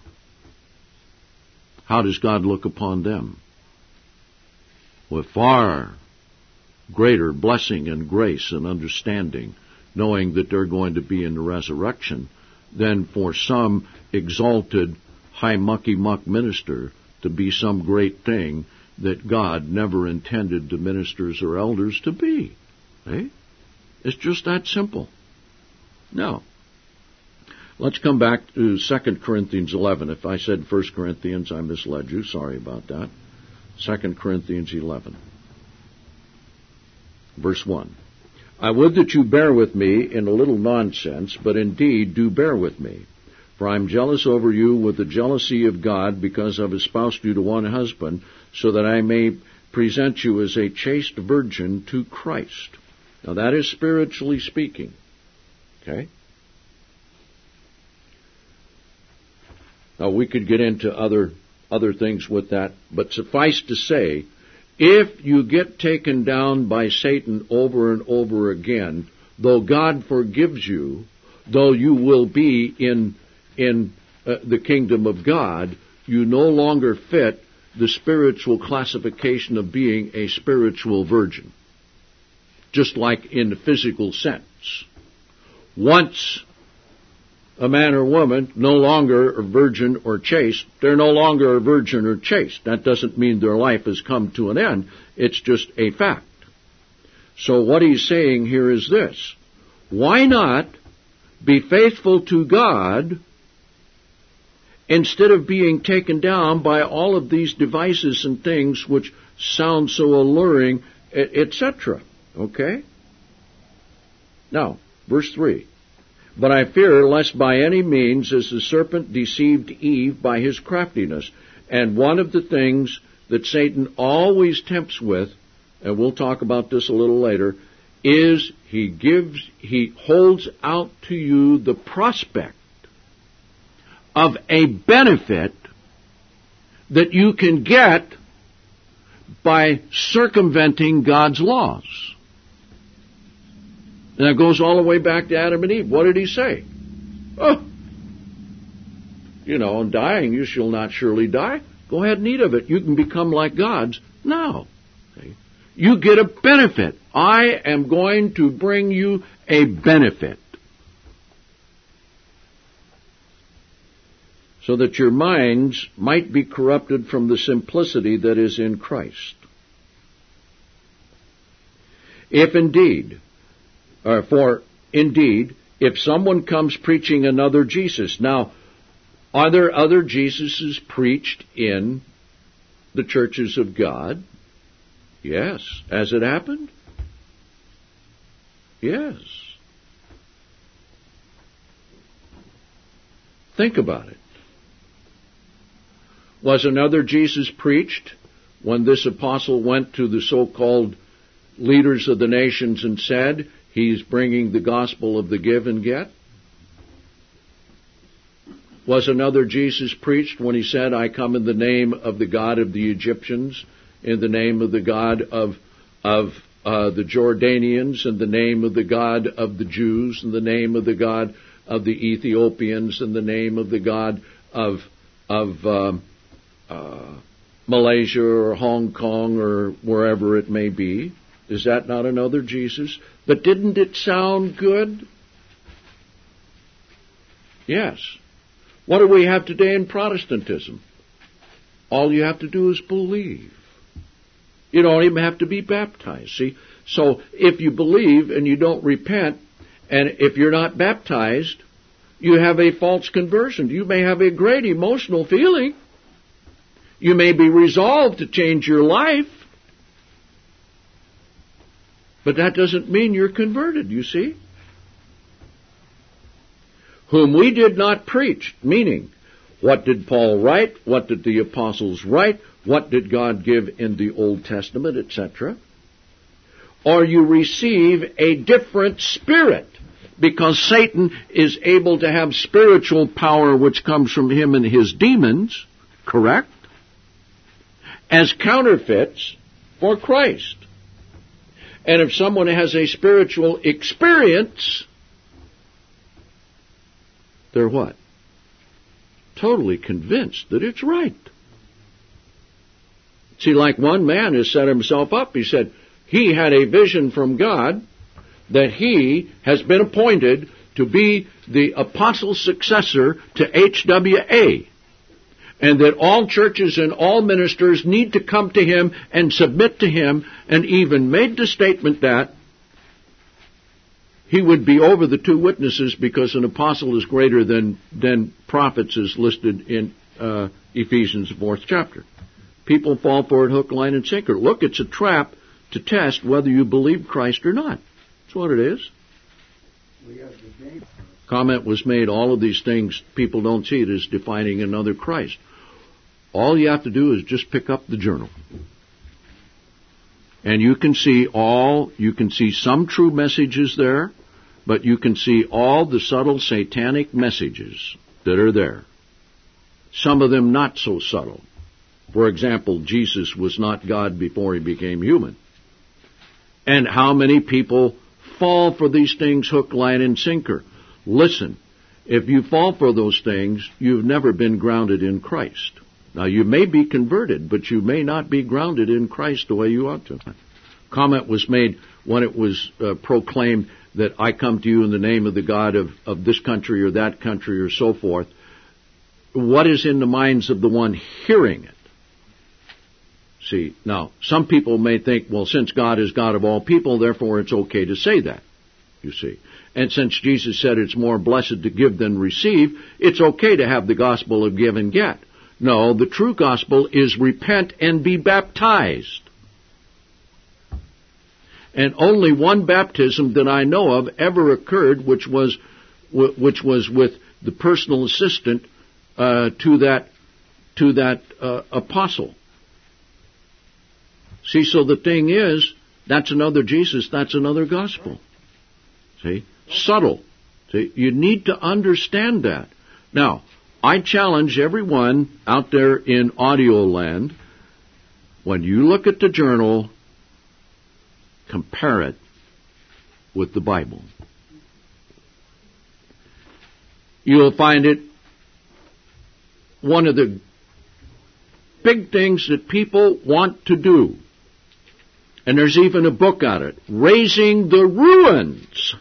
how does God look upon them? With far greater blessing and grace and understanding, knowing that they're going to be in the resurrection, than for some exalted, high mucky-muck minister to be some great thing that God never intended the ministers or elders to be. Eh? It's just that simple. Now, let's come back to 2 Corinthians 11. If I said 1 Corinthians, I misled you. Sorry about that. 2 Corinthians 11. Verse 1. I would that you bear with me in a little nonsense, but indeed do bear with me. For I am jealous over you with the jealousy of God, because I've espoused you to one husband, so that I may present you as a chaste virgin to Christ. Now that is spiritually speaking. Okay? Now we could get into other things with that, but suffice to say, if you get taken down by Satan over and over again, though God forgives you, though you will be in the kingdom of God, you no longer fit the spiritual classification of being a spiritual virgin. Just like in the physical sense. Once a man or woman no longer a virgin or chaste, they're no longer a virgin or chaste. That doesn't mean their life has come to an end. It's just a fact. So what he's saying here is this. Why not be faithful to God instead of being taken down by all of these devices and things which sound so alluring, etc.? Okay? Now, verse 3. But I fear lest by any means, as the serpent deceived Eve by his craftiness. And one of the things that Satan always tempts with, and we'll talk about this a little later, is he holds out to you the prospect of a benefit that you can get by circumventing God's laws. And that goes all the way back to Adam and Eve. What did he say? Oh, in dying you shall not surely die. Go ahead and eat of it. You can become like gods. No. You get a benefit. I am going to bring you a benefit. So that your minds might be corrupted from the simplicity that is in Christ. For indeed, if someone comes preaching another Jesus. Now, are there other Jesuses preached in the churches of God? Yes. Has it happened? Yes. Think about it. Was another Jesus preached when this apostle went to the so-called leaders of the nations and said, he's bringing the gospel of the give and get? Was another Jesus preached when he said, I come in the name of the God of the Egyptians, in the name of the God of the Jordanians, in the name of the God of the Jews, in the name of the God of the Ethiopians, in the name of the God of Malaysia or Hong Kong or wherever it may be? Is that not another Jesus? But didn't it sound good? Yes. What do we have today in Protestantism? All you have to do is believe. You don't even have to be baptized, see? So if you believe and you don't repent, and if you're not baptized, you have a false conversion. You may have a great emotional feeling. You may be resolved to change your life. But that doesn't mean you're converted, you see? Whom we did not preach, meaning, what did Paul write? What did the apostles write? What did God give in the Old Testament, etc.? Or you receive a different spirit, because Satan is able to have spiritual power which comes from him and his demons, correct? As counterfeits for Christ. And if someone has a spiritual experience, they're what? Totally convinced that it's right. See, like one man has set himself up. He said he had a vision from God that he has been appointed to be the apostle's successor to HWA. And that all churches and all ministers need to come to him and submit to him, and even made the statement that he would be over the two witnesses because an apostle is greater than prophets, is listed in Ephesians 4th chapter. People fall for it hook, line, and sinker. Look, it's a trap to test whether you believe Christ or not. That's what it is. Comment was made, all of these things, people don't see it as defining another Christ. All you have to do is just pick up the journal. And you can see some true messages there, but you can see all the subtle satanic messages that are there. Some of them not so subtle. For example, Jesus was not God before he became human. And how many people fall for these things hook, line, and sinker? Listen, if you fall for those things, you've never been grounded in Christ. Now, you may be converted, but you may not be grounded in Christ the way you ought to. Comment was made when it was proclaimed that I come to you in the name of the God of this country or that country or so forth. What is in the minds of the one hearing it? See, now, some people may think, well, since God is God of all people, therefore it's okay to say that, you see. And since Jesus said it's more blessed to give than receive, it's okay to have the gospel of give and get. No, the true gospel is repent and be baptized. And only one baptism that I know of ever occurred, which was with the personal assistant to that apostle. See, so the thing is, that's another Jesus, that's another gospel. See? Subtle. See? You need to understand that. Now, I challenge everyone out there in audio land, when you look at the journal, compare it with the Bible. You'll find it one of the big things that people want to do. And there's even a book on it, Raising the Ruins.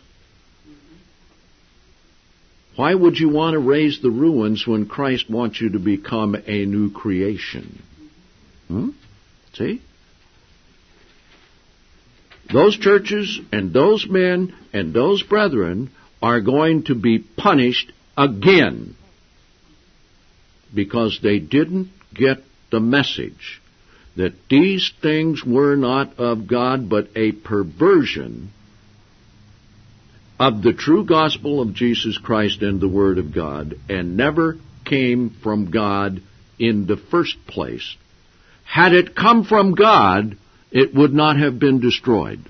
Why would you want to raise the ruins when Christ wants you to become a new creation? See? Those churches and those men and those brethren are going to be punished again because they didn't get the message that these things were not of God but a perversion of the true gospel of Jesus Christ and the Word of God, and never came from God in the first place. Had it come from God, it would not have been destroyed.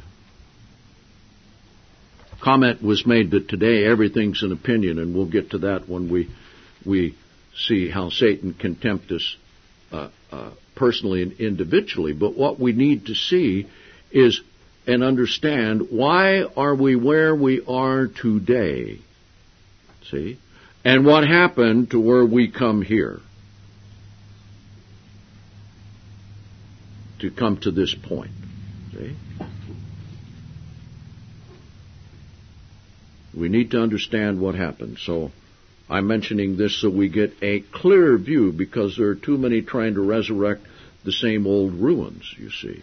Comment was made that today everything's an opinion, and we'll get to that when we see how Satan can tempt us personally and individually. But what we need to see is and understand, why are we where we are today? See? And what happened to where we come here? To come to this point. See? We need to understand what happened. So I'm mentioning this so we get a clear view, because there are too many trying to resurrect the same old ruins, you see.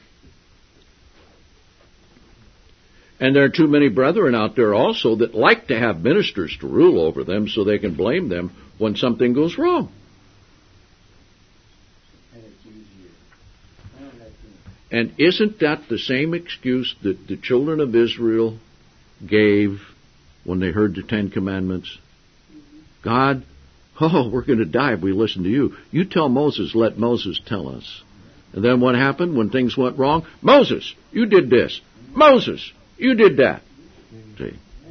And there are too many brethren out there also that like to have ministers to rule over them so they can blame them when something goes wrong. And isn't that the same excuse that the children of Israel gave when they heard the Ten Commandments? God, we're going to die if we listen to you. You tell Moses, let Moses tell us. And then what happened when things went wrong? Moses, you did this. Moses, you did that. See?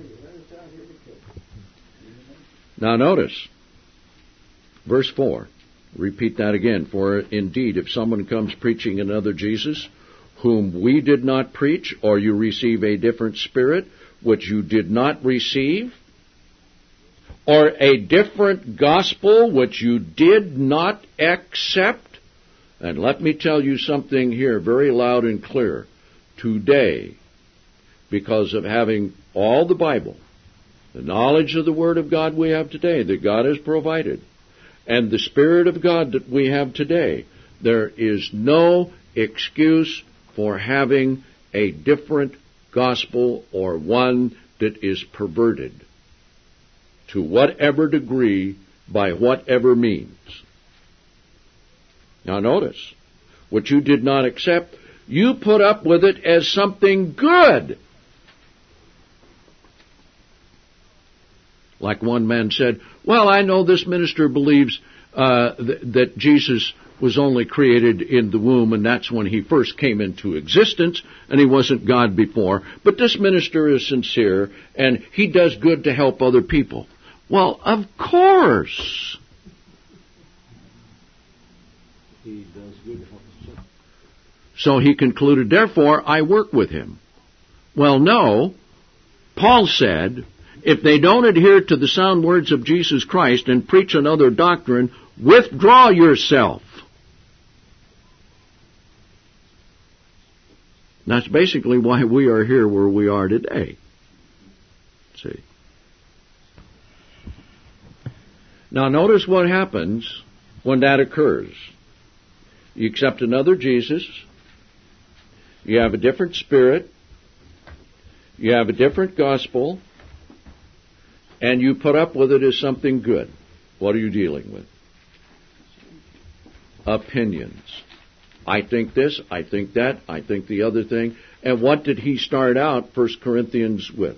Now notice, verse 4. Repeat that again. For indeed, if someone comes preaching another Jesus, whom we did not preach, or you receive a different spirit, which you did not receive, or a different gospel, which you did not accept. And let me tell you something here very loud and clear. Today, because of having all the Bible, the knowledge of the Word of God we have today, that God has provided, and the Spirit of God that we have today, there is no excuse for having a different gospel or one that is perverted to whatever degree, by whatever means. Now notice, what you did not accept, you put up with it as something good. Like one man said, well, I know this minister believes that Jesus was only created in the womb, and that's when he first came into existence, and he wasn't God before. But this minister is sincere, and he does good to help other people. Well, of course. He does good to help himself. So he concluded, therefore, I work with him. Well, no. Paul said, if they don't adhere to the sound words of Jesus Christ and preach another doctrine, withdraw yourself. That's basically why we are here where we are today. See? Now notice what happens when that occurs. You accept another Jesus, you have a different spirit, you have a different gospel, and you put up with it as something good. What are you dealing with? Opinions. I think this, I think that, I think the other thing. And what did he start out 1 Corinthians with?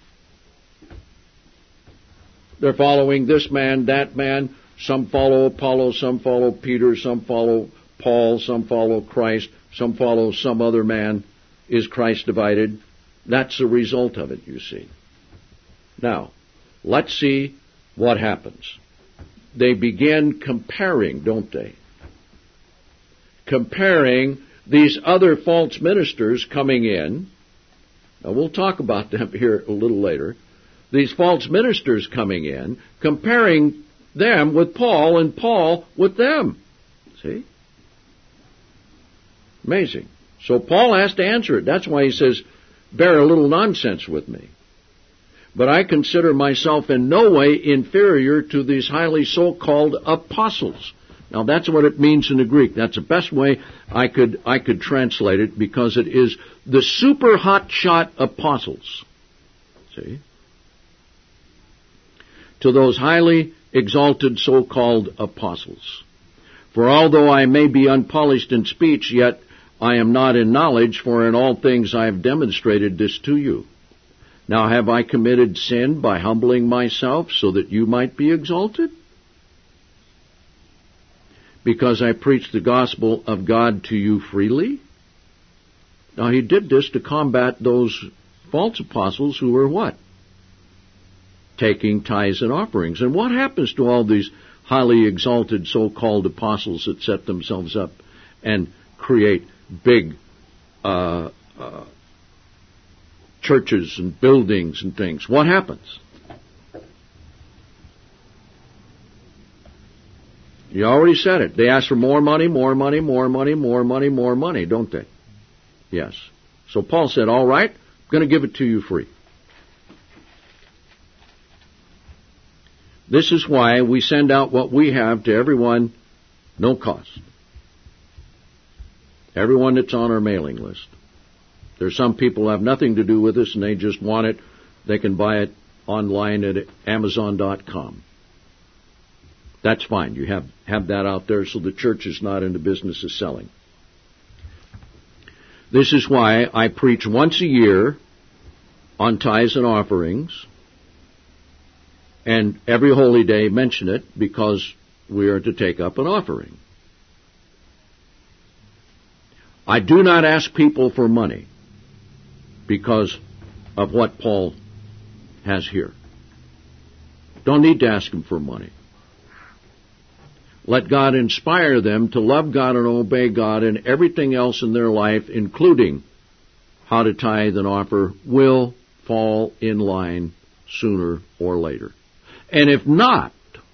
They're following this man, that man. Some follow Apollo, some follow Peter, some follow Paul, some follow Christ, some follow some other man. Is Christ divided? That's the result of it, you see. Now, let's see what happens. They begin comparing, don't they? Comparing these other false ministers coming in. Now, we'll talk about them here a little later. These false ministers coming in, comparing them with Paul and Paul with them. See? Amazing. So Paul has to answer it. That's why he says, bear a little nonsense with me. But I consider myself in no way inferior to these highly so-called apostles. Now that's what it means in the Greek. That's the best way I could translate it, because it is the super hotshot apostles. See? To those highly exalted so-called apostles. For although I may be unpolished in speech, yet I am not in knowledge, for in all things I have demonstrated this to you. Now have I committed sin by humbling myself so that you might be exalted? Because I preach the gospel of God to you freely? Now he did this to combat those false apostles who were what? Taking tithes and offerings. And what happens to all these highly exalted so-called apostles that set themselves up and create big churches and buildings and things? What happens? You already said it. They ask for more money, more money, more money, more money, more money, don't they? Yes. So Paul said, all right, I'm going to give it to you free. This is why we send out what we have to everyone, no cost. Everyone that's on our mailing list. There's some people who have nothing to do with us and they just want it. They can buy it online at Amazon.com. That's fine. You have that out there so the church is not in the business of selling. This is why I preach once a year on tithes and offerings, and every holy day mention it because we are to take up an offering. I do not ask people for money because of what Paul has here. Don't need to ask them for money. Let God inspire them to love God and obey God, and everything else in their life, including how to tithe and offer, will fall in line sooner or later. And if not,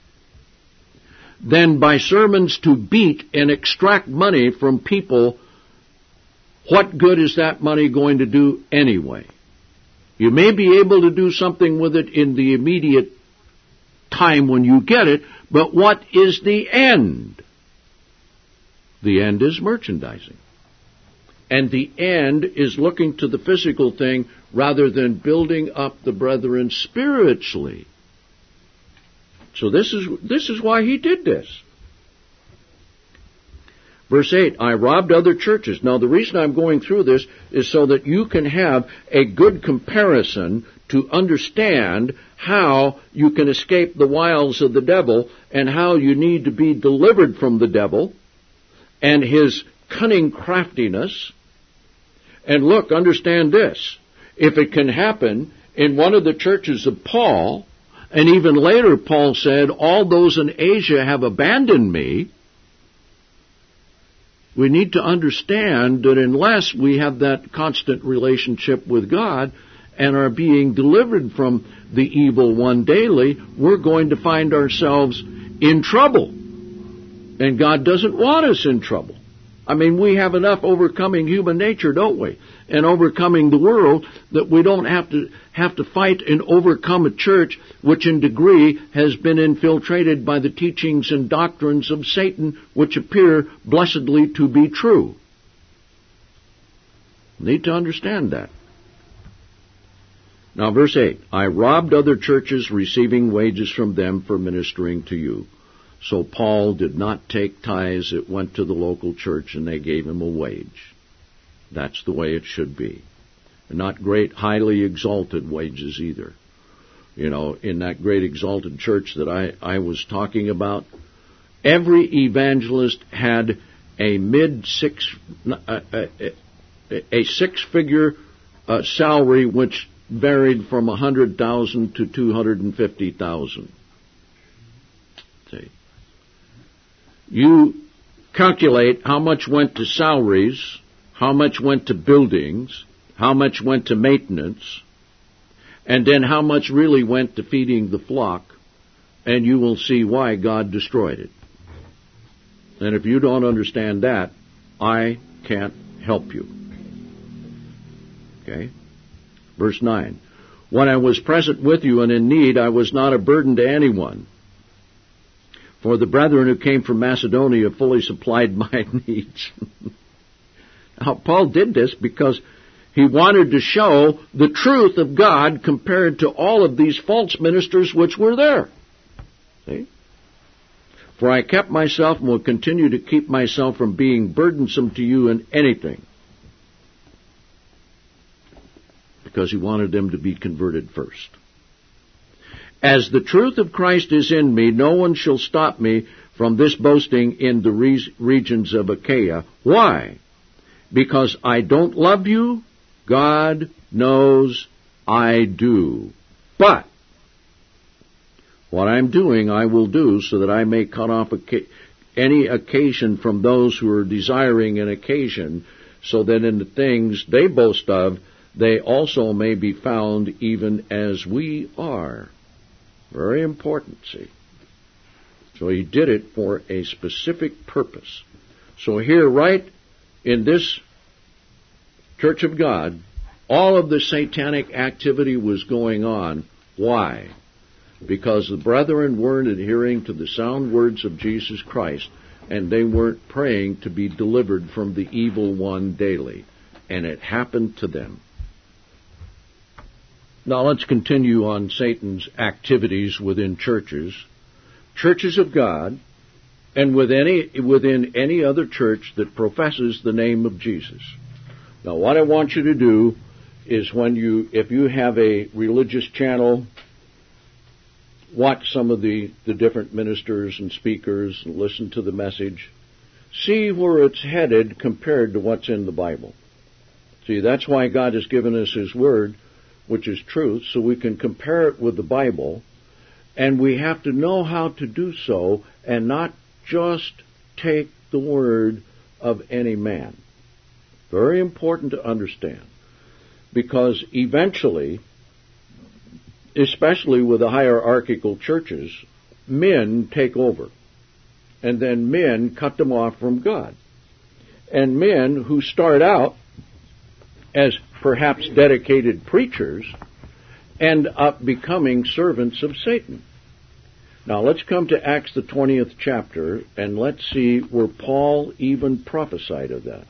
then by sermons to beat and extract money from people, what good is that money going to do anyway? You may be able to do something with it in the immediate time when you get it, but what is the end? The end is merchandising. And the end is looking to the physical thing rather than building up the brethren spiritually. So this is why he did this. Verse 8, I robbed other churches. Now the reason I'm going through this is so that you can have a good comparison to understand how you can escape the wiles of the devil and how you need to be delivered from the devil and his cunning craftiness. And look, understand this. If it can happen in one of the churches of Paul, and even later Paul said, all those in Asia have abandoned me, we need to understand that unless we have that constant relationship with God and are being delivered from the evil one daily, we're going to find ourselves in trouble. And God doesn't want us in trouble. I mean, we have enough overcoming human nature, don't we? And overcoming the world that we don't have to fight and overcome a church which in degree has been infiltrated by the teachings and doctrines of Satan, which appear blessedly to be true. Need to understand that. Now, verse 8, I robbed other churches, receiving wages from them for ministering to you. So Paul did not take tithes. It went to the local church and they gave him a wage. That's the way it should be. And not great, highly exalted wages either. You know, in that great exalted church that I was talking about, every evangelist had a six-figure salary which varied from 100,000 to 250,000. See. You calculate how much went to salaries, how much went to buildings, how much went to maintenance, and then how much really went to feeding the flock, and you will see why God destroyed it. And if you don't understand that, I can't help you. Okay? Verse 9. When I was present with you and in need, I was not a burden to anyone. For the brethren who came from Macedonia fully supplied my needs. Now, Paul did this because he wanted to show the truth of God compared to all of these false ministers which were there. See? For I kept myself and will continue to keep myself from being burdensome to you in anything. Because he wanted them to be converted first. As the truth of Christ is in me, no one shall stop me from this boasting in the regions of Achaia. Why? Because I don't love you? God knows I do. But what I'm doing, I will do so that I may cut off any occasion from those who are desiring an occasion, so that in the things they boast of, they also may be found even as we are. Very important, see. So he did it for a specific purpose. So here, right in this Church of God, all of the satanic activity was going on. Why? because the brethren weren't adhering to the sound words of Jesus Christ, and they weren't praying to be delivered from the evil one daily. And it happened to them. Now let's continue on Satan's activities within churches. Churches of God, and within any other church that professes the name of Jesus. Now what I want you to do is if you have a religious channel, watch some of the different ministers and speakers and listen to the message. See where it's headed compared to what's in the Bible. See, that's why God has given us His Word, which is truth, so we can compare it with the Bible, and we have to know how to do so and not just take the word of any man. Very important to understand, because eventually, especially with the hierarchical churches, men take over, and then men cut them off from God. And men who start out as perhaps dedicated preachers end up becoming servants of Satan. Now let's come to Acts the 20th chapter, and let's see where Paul even prophesied of that.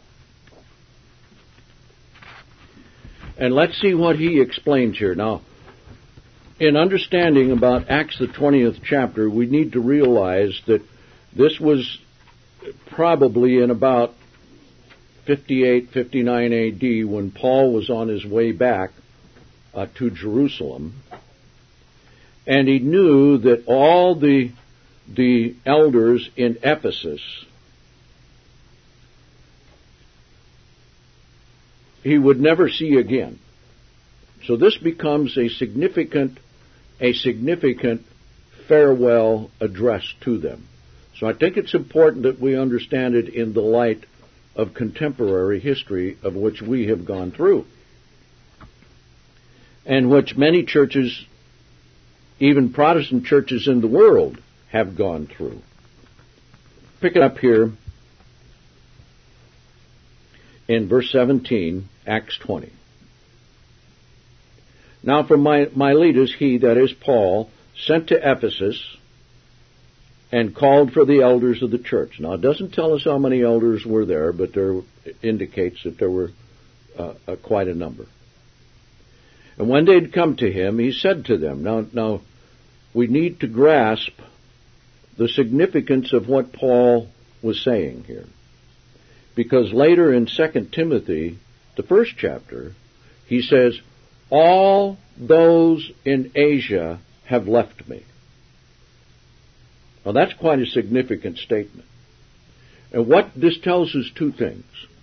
And let's see what he explains here. Now, in understanding about Acts the 20th chapter, we need to realize that this was probably in about 58, 59 A.D. when Paul was on his way back to Jerusalem. And he knew that all the elders in Ephesus, he would never see again. So this becomes a significant farewell address to them. So I think it's important that we understand it in the light of contemporary history of which we have gone through, and which many churches, even Protestant churches in the world, have gone through. Pick it up here in verse 17, Acts 20. Now from Miletus he, that is Paul, sent to Ephesus and called for the elders of the church. Now it doesn't tell us how many elders were there, but there indicates that there were quite a number. And when they had come to him, he said to them, now we need to grasp the significance of what Paul was saying here. Because later in 2 Timothy, the first chapter, he says, all those in Asia have left me. Now that's quite a significant statement. And what this tells us two things.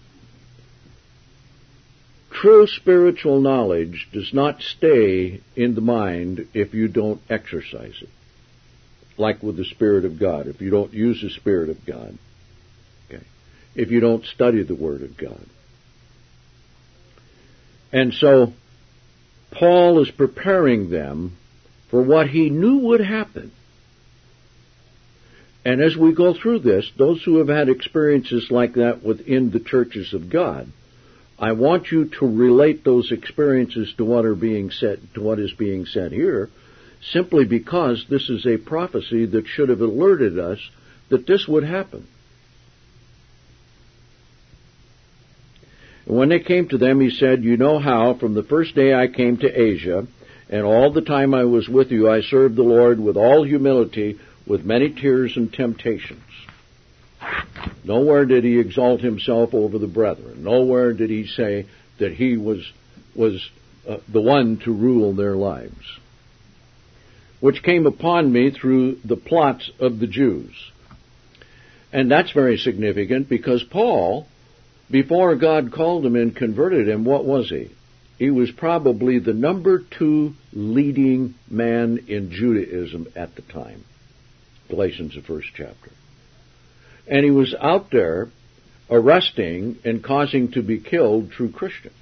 True spiritual knowledge does not stay in the mind if you don't exercise it. Like with the Spirit of God, if you don't use the Spirit of God. Okay. If you don't study the Word of God. And so, Paul is preparing them for what he knew would happen. And as we go through this, those who have had experiences like that within the churches of God, I want you to relate those experiences to what is being said here, simply because this is a prophecy that should have alerted us that this would happen. And when they came to them, he said, you know how from the first day I came to Asia, and all the time I was with you, I served the Lord with all humility, with many tears and temptations. Nowhere did he exalt himself over the brethren. Nowhere did he say that he was the one to rule their lives. Which came upon me through the plots of the Jews. And that's very significant because Paul, before God called him and converted him, what was he? He was probably the number 2 leading man in Judaism at the time. Galatians, the first chapter. And he was out there arresting and causing to be killed true Christians.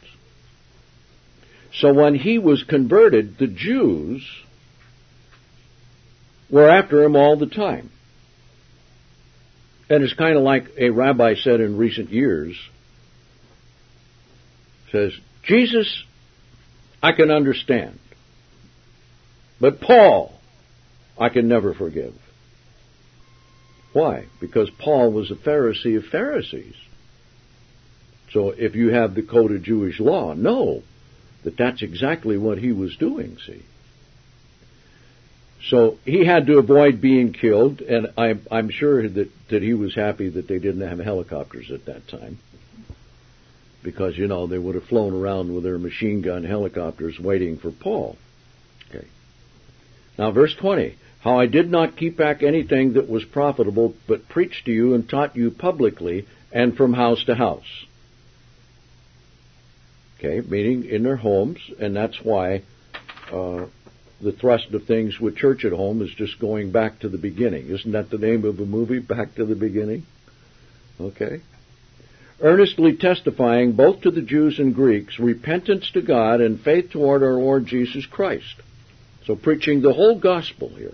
So when he was converted, the Jews were after him all the time. And it's kind of like a rabbi said in recent years, says, Jesus, I can understand. But Paul, I can never forgive. Why? Because Paul was a Pharisee of Pharisees. So if you have the code of Jewish law, know that that's exactly what he was doing, see. So he had to avoid being killed, and I'm sure that he was happy that they didn't have helicopters at that time. Because, they would have flown around with their machine gun helicopters waiting for Paul. Okay. Now, verse 20. How I did not keep back anything that was profitable, but preached to you and taught you publicly and from house to house. Okay, meaning in their homes, and that's why the thrust of things with Church at Home is just going back to the beginning. Isn't that the name of a movie, Back to the Beginning? Okay. Earnestly testifying both to the Jews and Greeks, repentance to God and faith toward our Lord Jesus Christ. So preaching the whole gospel here.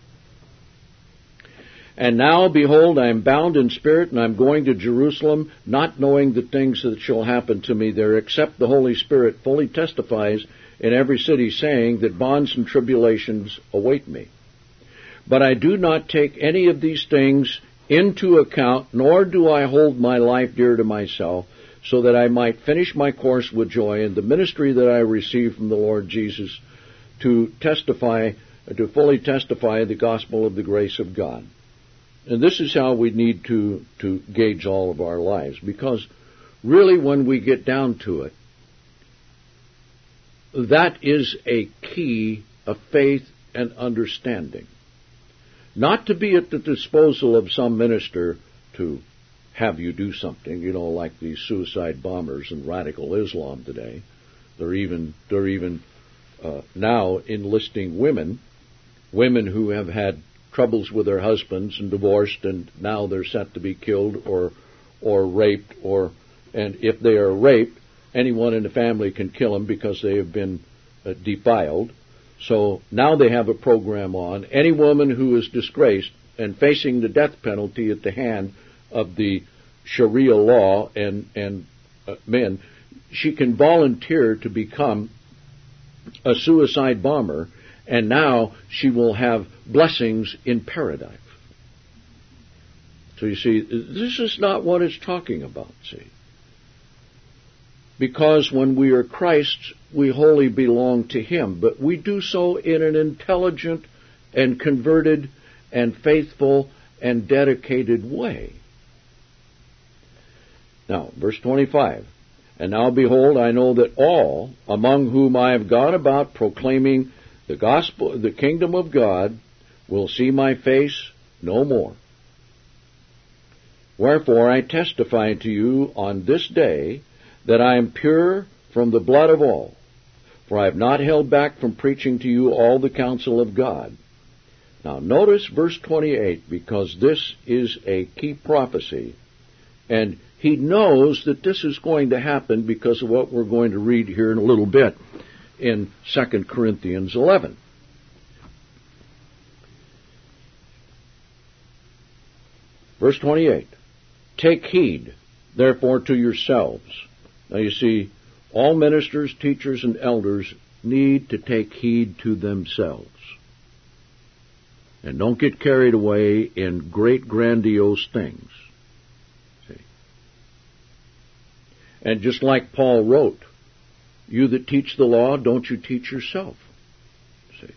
And now, behold, I am bound in spirit, and I am going to Jerusalem, not knowing the things that shall happen to me there, except the Holy Spirit fully testifies in every city, saying that bonds and tribulations await me. But I do not take any of these things into account, nor do I hold my life dear to myself, so that I might finish my course with joy in the ministry that I received from the Lord Jesus, to fully testify the gospel of the grace of God. And this is how we need to gauge all of our lives, because really when we get down to it, that is a key of faith and understanding. Not to be at the disposal of some minister to have you do something, like these suicide bombers and radical Islam today. They're even now enlisting women who have had troubles with their husbands and divorced, and now they're set to be killed or raped, and if they are raped, anyone in the family can kill them because they have been defiled. So now they have a program on. Any woman who is disgraced and facing the death penalty at the hand of the Sharia law and men, she can volunteer to become a suicide bomber, and now she will have blessings in paradise. So you see, this is not what it's talking about, see. Because when we are Christ's, we wholly belong to Him, but we do so in an intelligent and converted and faithful and dedicated way. Now, verse 25. And now behold, I know that all among whom I have gone about proclaiming the gospel, the kingdom of God, will see my face no more. Wherefore I testify to you on this day that I am pure from the blood of all, for I have not held back from preaching to you all the counsel of God. Now notice verse 28, because this is a key prophecy, and he knows that this is going to happen because of what we're going to read here in a little bit in 2 Corinthians 11. Verse 28, take heed, therefore, to yourselves. Now you see, all ministers, teachers, and elders need to take heed to themselves. And don't get carried away in great grandiose things. See? And just like Paul wrote, you that teach the law, don't you teach yourself? See?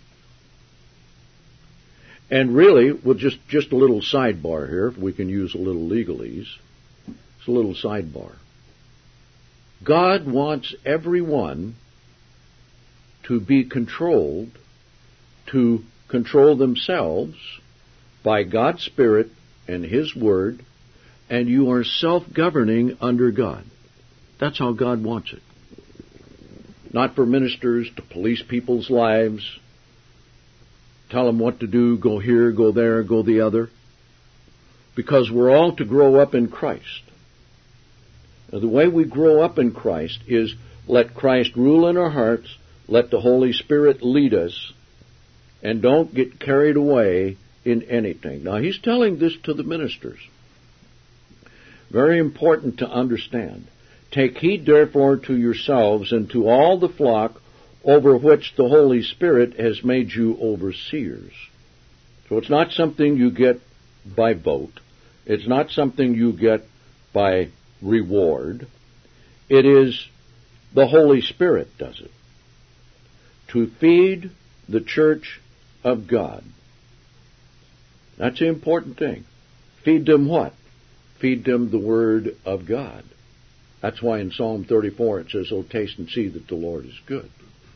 And really, well, just a little sidebar here, if we can use a little legalese. It's a little sidebar. God wants everyone to be controlled, to control themselves by God's Spirit and His Word, and you are self-governing under God. That's how God wants it. Not for ministers to police people's lives, tell them what to do, go here, go there, go the other, because we're all to grow up in Christ. Now, the way we grow up in Christ is let Christ rule in our hearts, let the Holy Spirit lead us, and don't get carried away in anything. Now, he's telling this to the ministers. Very important to understand. Take heed, therefore, to yourselves and to all the flock over which the Holy Spirit has made you overseers. So it's not something you get by vote. It's not something you get by reward. It is the Holy Spirit does it. To feed the church of God. That's the important thing. Feed them what? Feed them the Word of God. That's why in Psalm 34 it says, "Oh, taste and see that the Lord is good."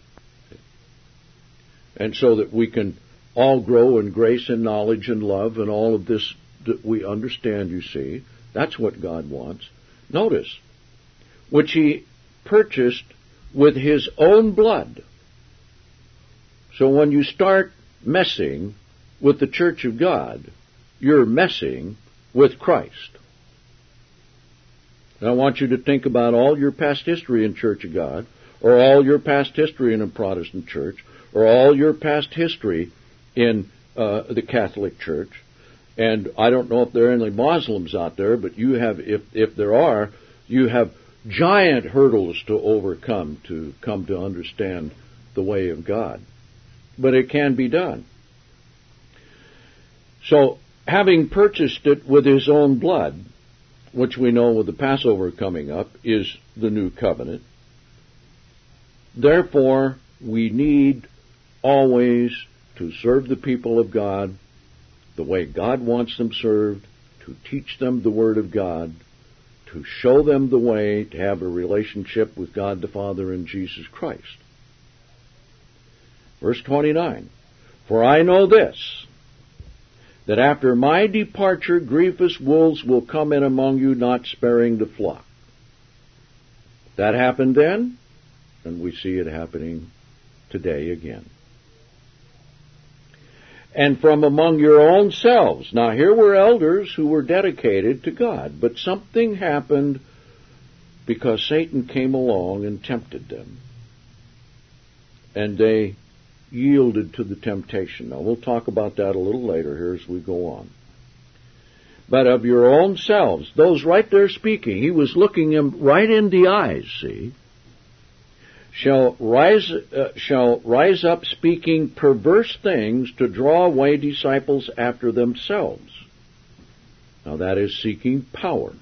And so that we can all grow in grace and knowledge and love and all of this that we understand, you see. That's what God wants. Notice, which He purchased with His own blood. So when you start messing with the church of God, you're messing with Christ. And I want you to think about all your past history in Church of God, or all your past history in a Protestant church, or all your past history in the Catholic Church. And I don't know if there are any Muslims out there, but you have, if there are, you have giant hurdles to overcome to come to understand the way of God. But it can be done. So, having purchased it with His own blood, which we know with the Passover coming up is the new covenant, therefore we need always to serve the people of God the way God wants them served, to teach them the Word of God, to show them the way to have a relationship with God the Father and Jesus Christ. Verse 29, "For I know this, that after my departure grievous wolves will come in among you, not sparing the flock." That happened then, and we see it happening today again. "And from among your own selves." Now here were elders who were dedicated to God, but something happened because Satan came along and tempted them. And they yielded to the temptation. Now we'll talk about that a little later here as we go on. "But of your own selves," those right there speaking, he was looking him right in the eyes, see, shall rise up speaking perverse things to draw away disciples after themselves." Now that is seeking power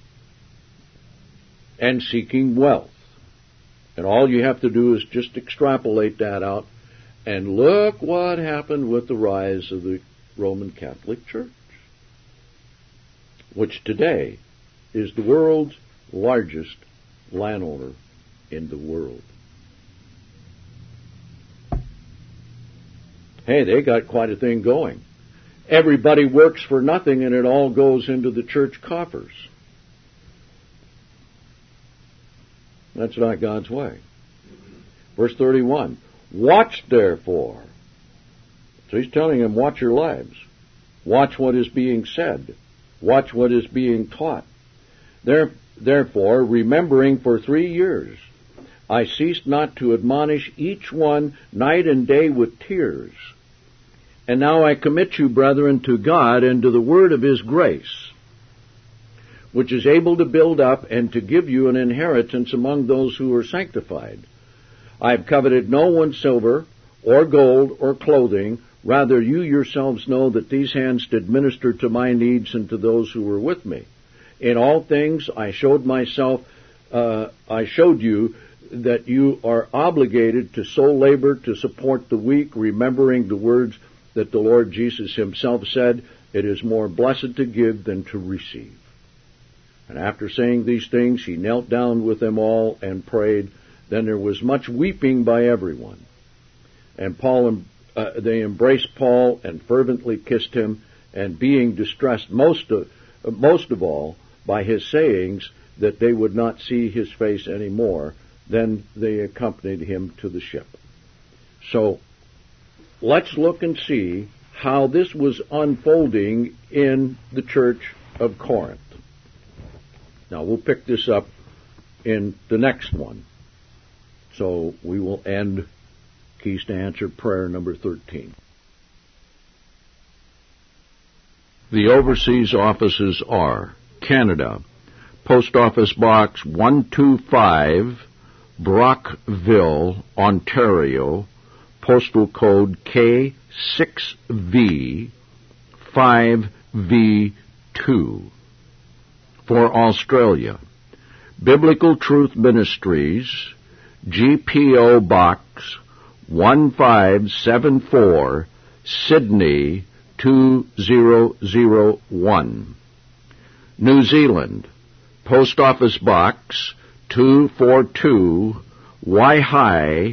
and seeking wealth. And all you have to do is just extrapolate that out, and look what happened with the rise of the Roman Catholic Church, which today is the world's largest landowner in the world. Hey, they got quite a thing going. Everybody works for nothing, and it all goes into the church coffers. That's not God's way. Verse 31, "Watch therefore." So he's telling them, watch your lives. Watch what is being said. Watch what is being taught. Therefore, remembering for 3 years, I ceased not to admonish each one night and day with tears. And now I commit you, brethren, to God and to the word of His grace, which is able to build up and to give you an inheritance among those who are sanctified. I have coveted no one's silver or gold or clothing. Rather, you yourselves know that these hands did minister to my needs and to those who were with me. In all things I showed you that you are obligated to so labor to support the weak, remembering the words that the Lord Jesus Himself said, "It is more blessed to give than to receive." And after saying these things, He knelt down with them all and prayed. Then there was much weeping by everyone. And they embraced Paul and fervently kissed him, and being distressed most of all by his sayings that they would not see his face any more, then they accompanied him to the ship. So let's look and see how this was unfolding in the church of Corinth. Now we'll pick this up in the next one. So we will end Keys to Answer prayer number 13. The overseas offices are Canada, Post Office Box 125, Brockville, Ontario, postal code K6V 5V2. For Australia, Biblical Truth Ministries, GPO Box 1574, Sydney 2001. New Zealand, Post Office Box 242, Waihi,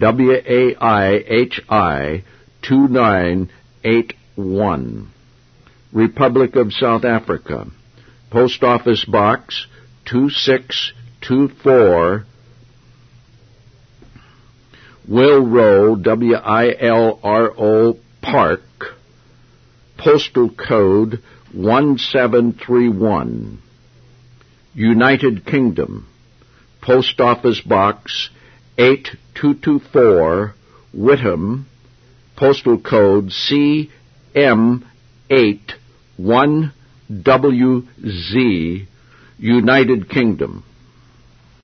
Waihi 2981. Republic of South Africa, Post Office Box 2624, Wilro, Wilro Park, Postal Code 1731. United Kingdom, Post Office Box 8224, Whitham, Postal Code CM81WZ, United Kingdom.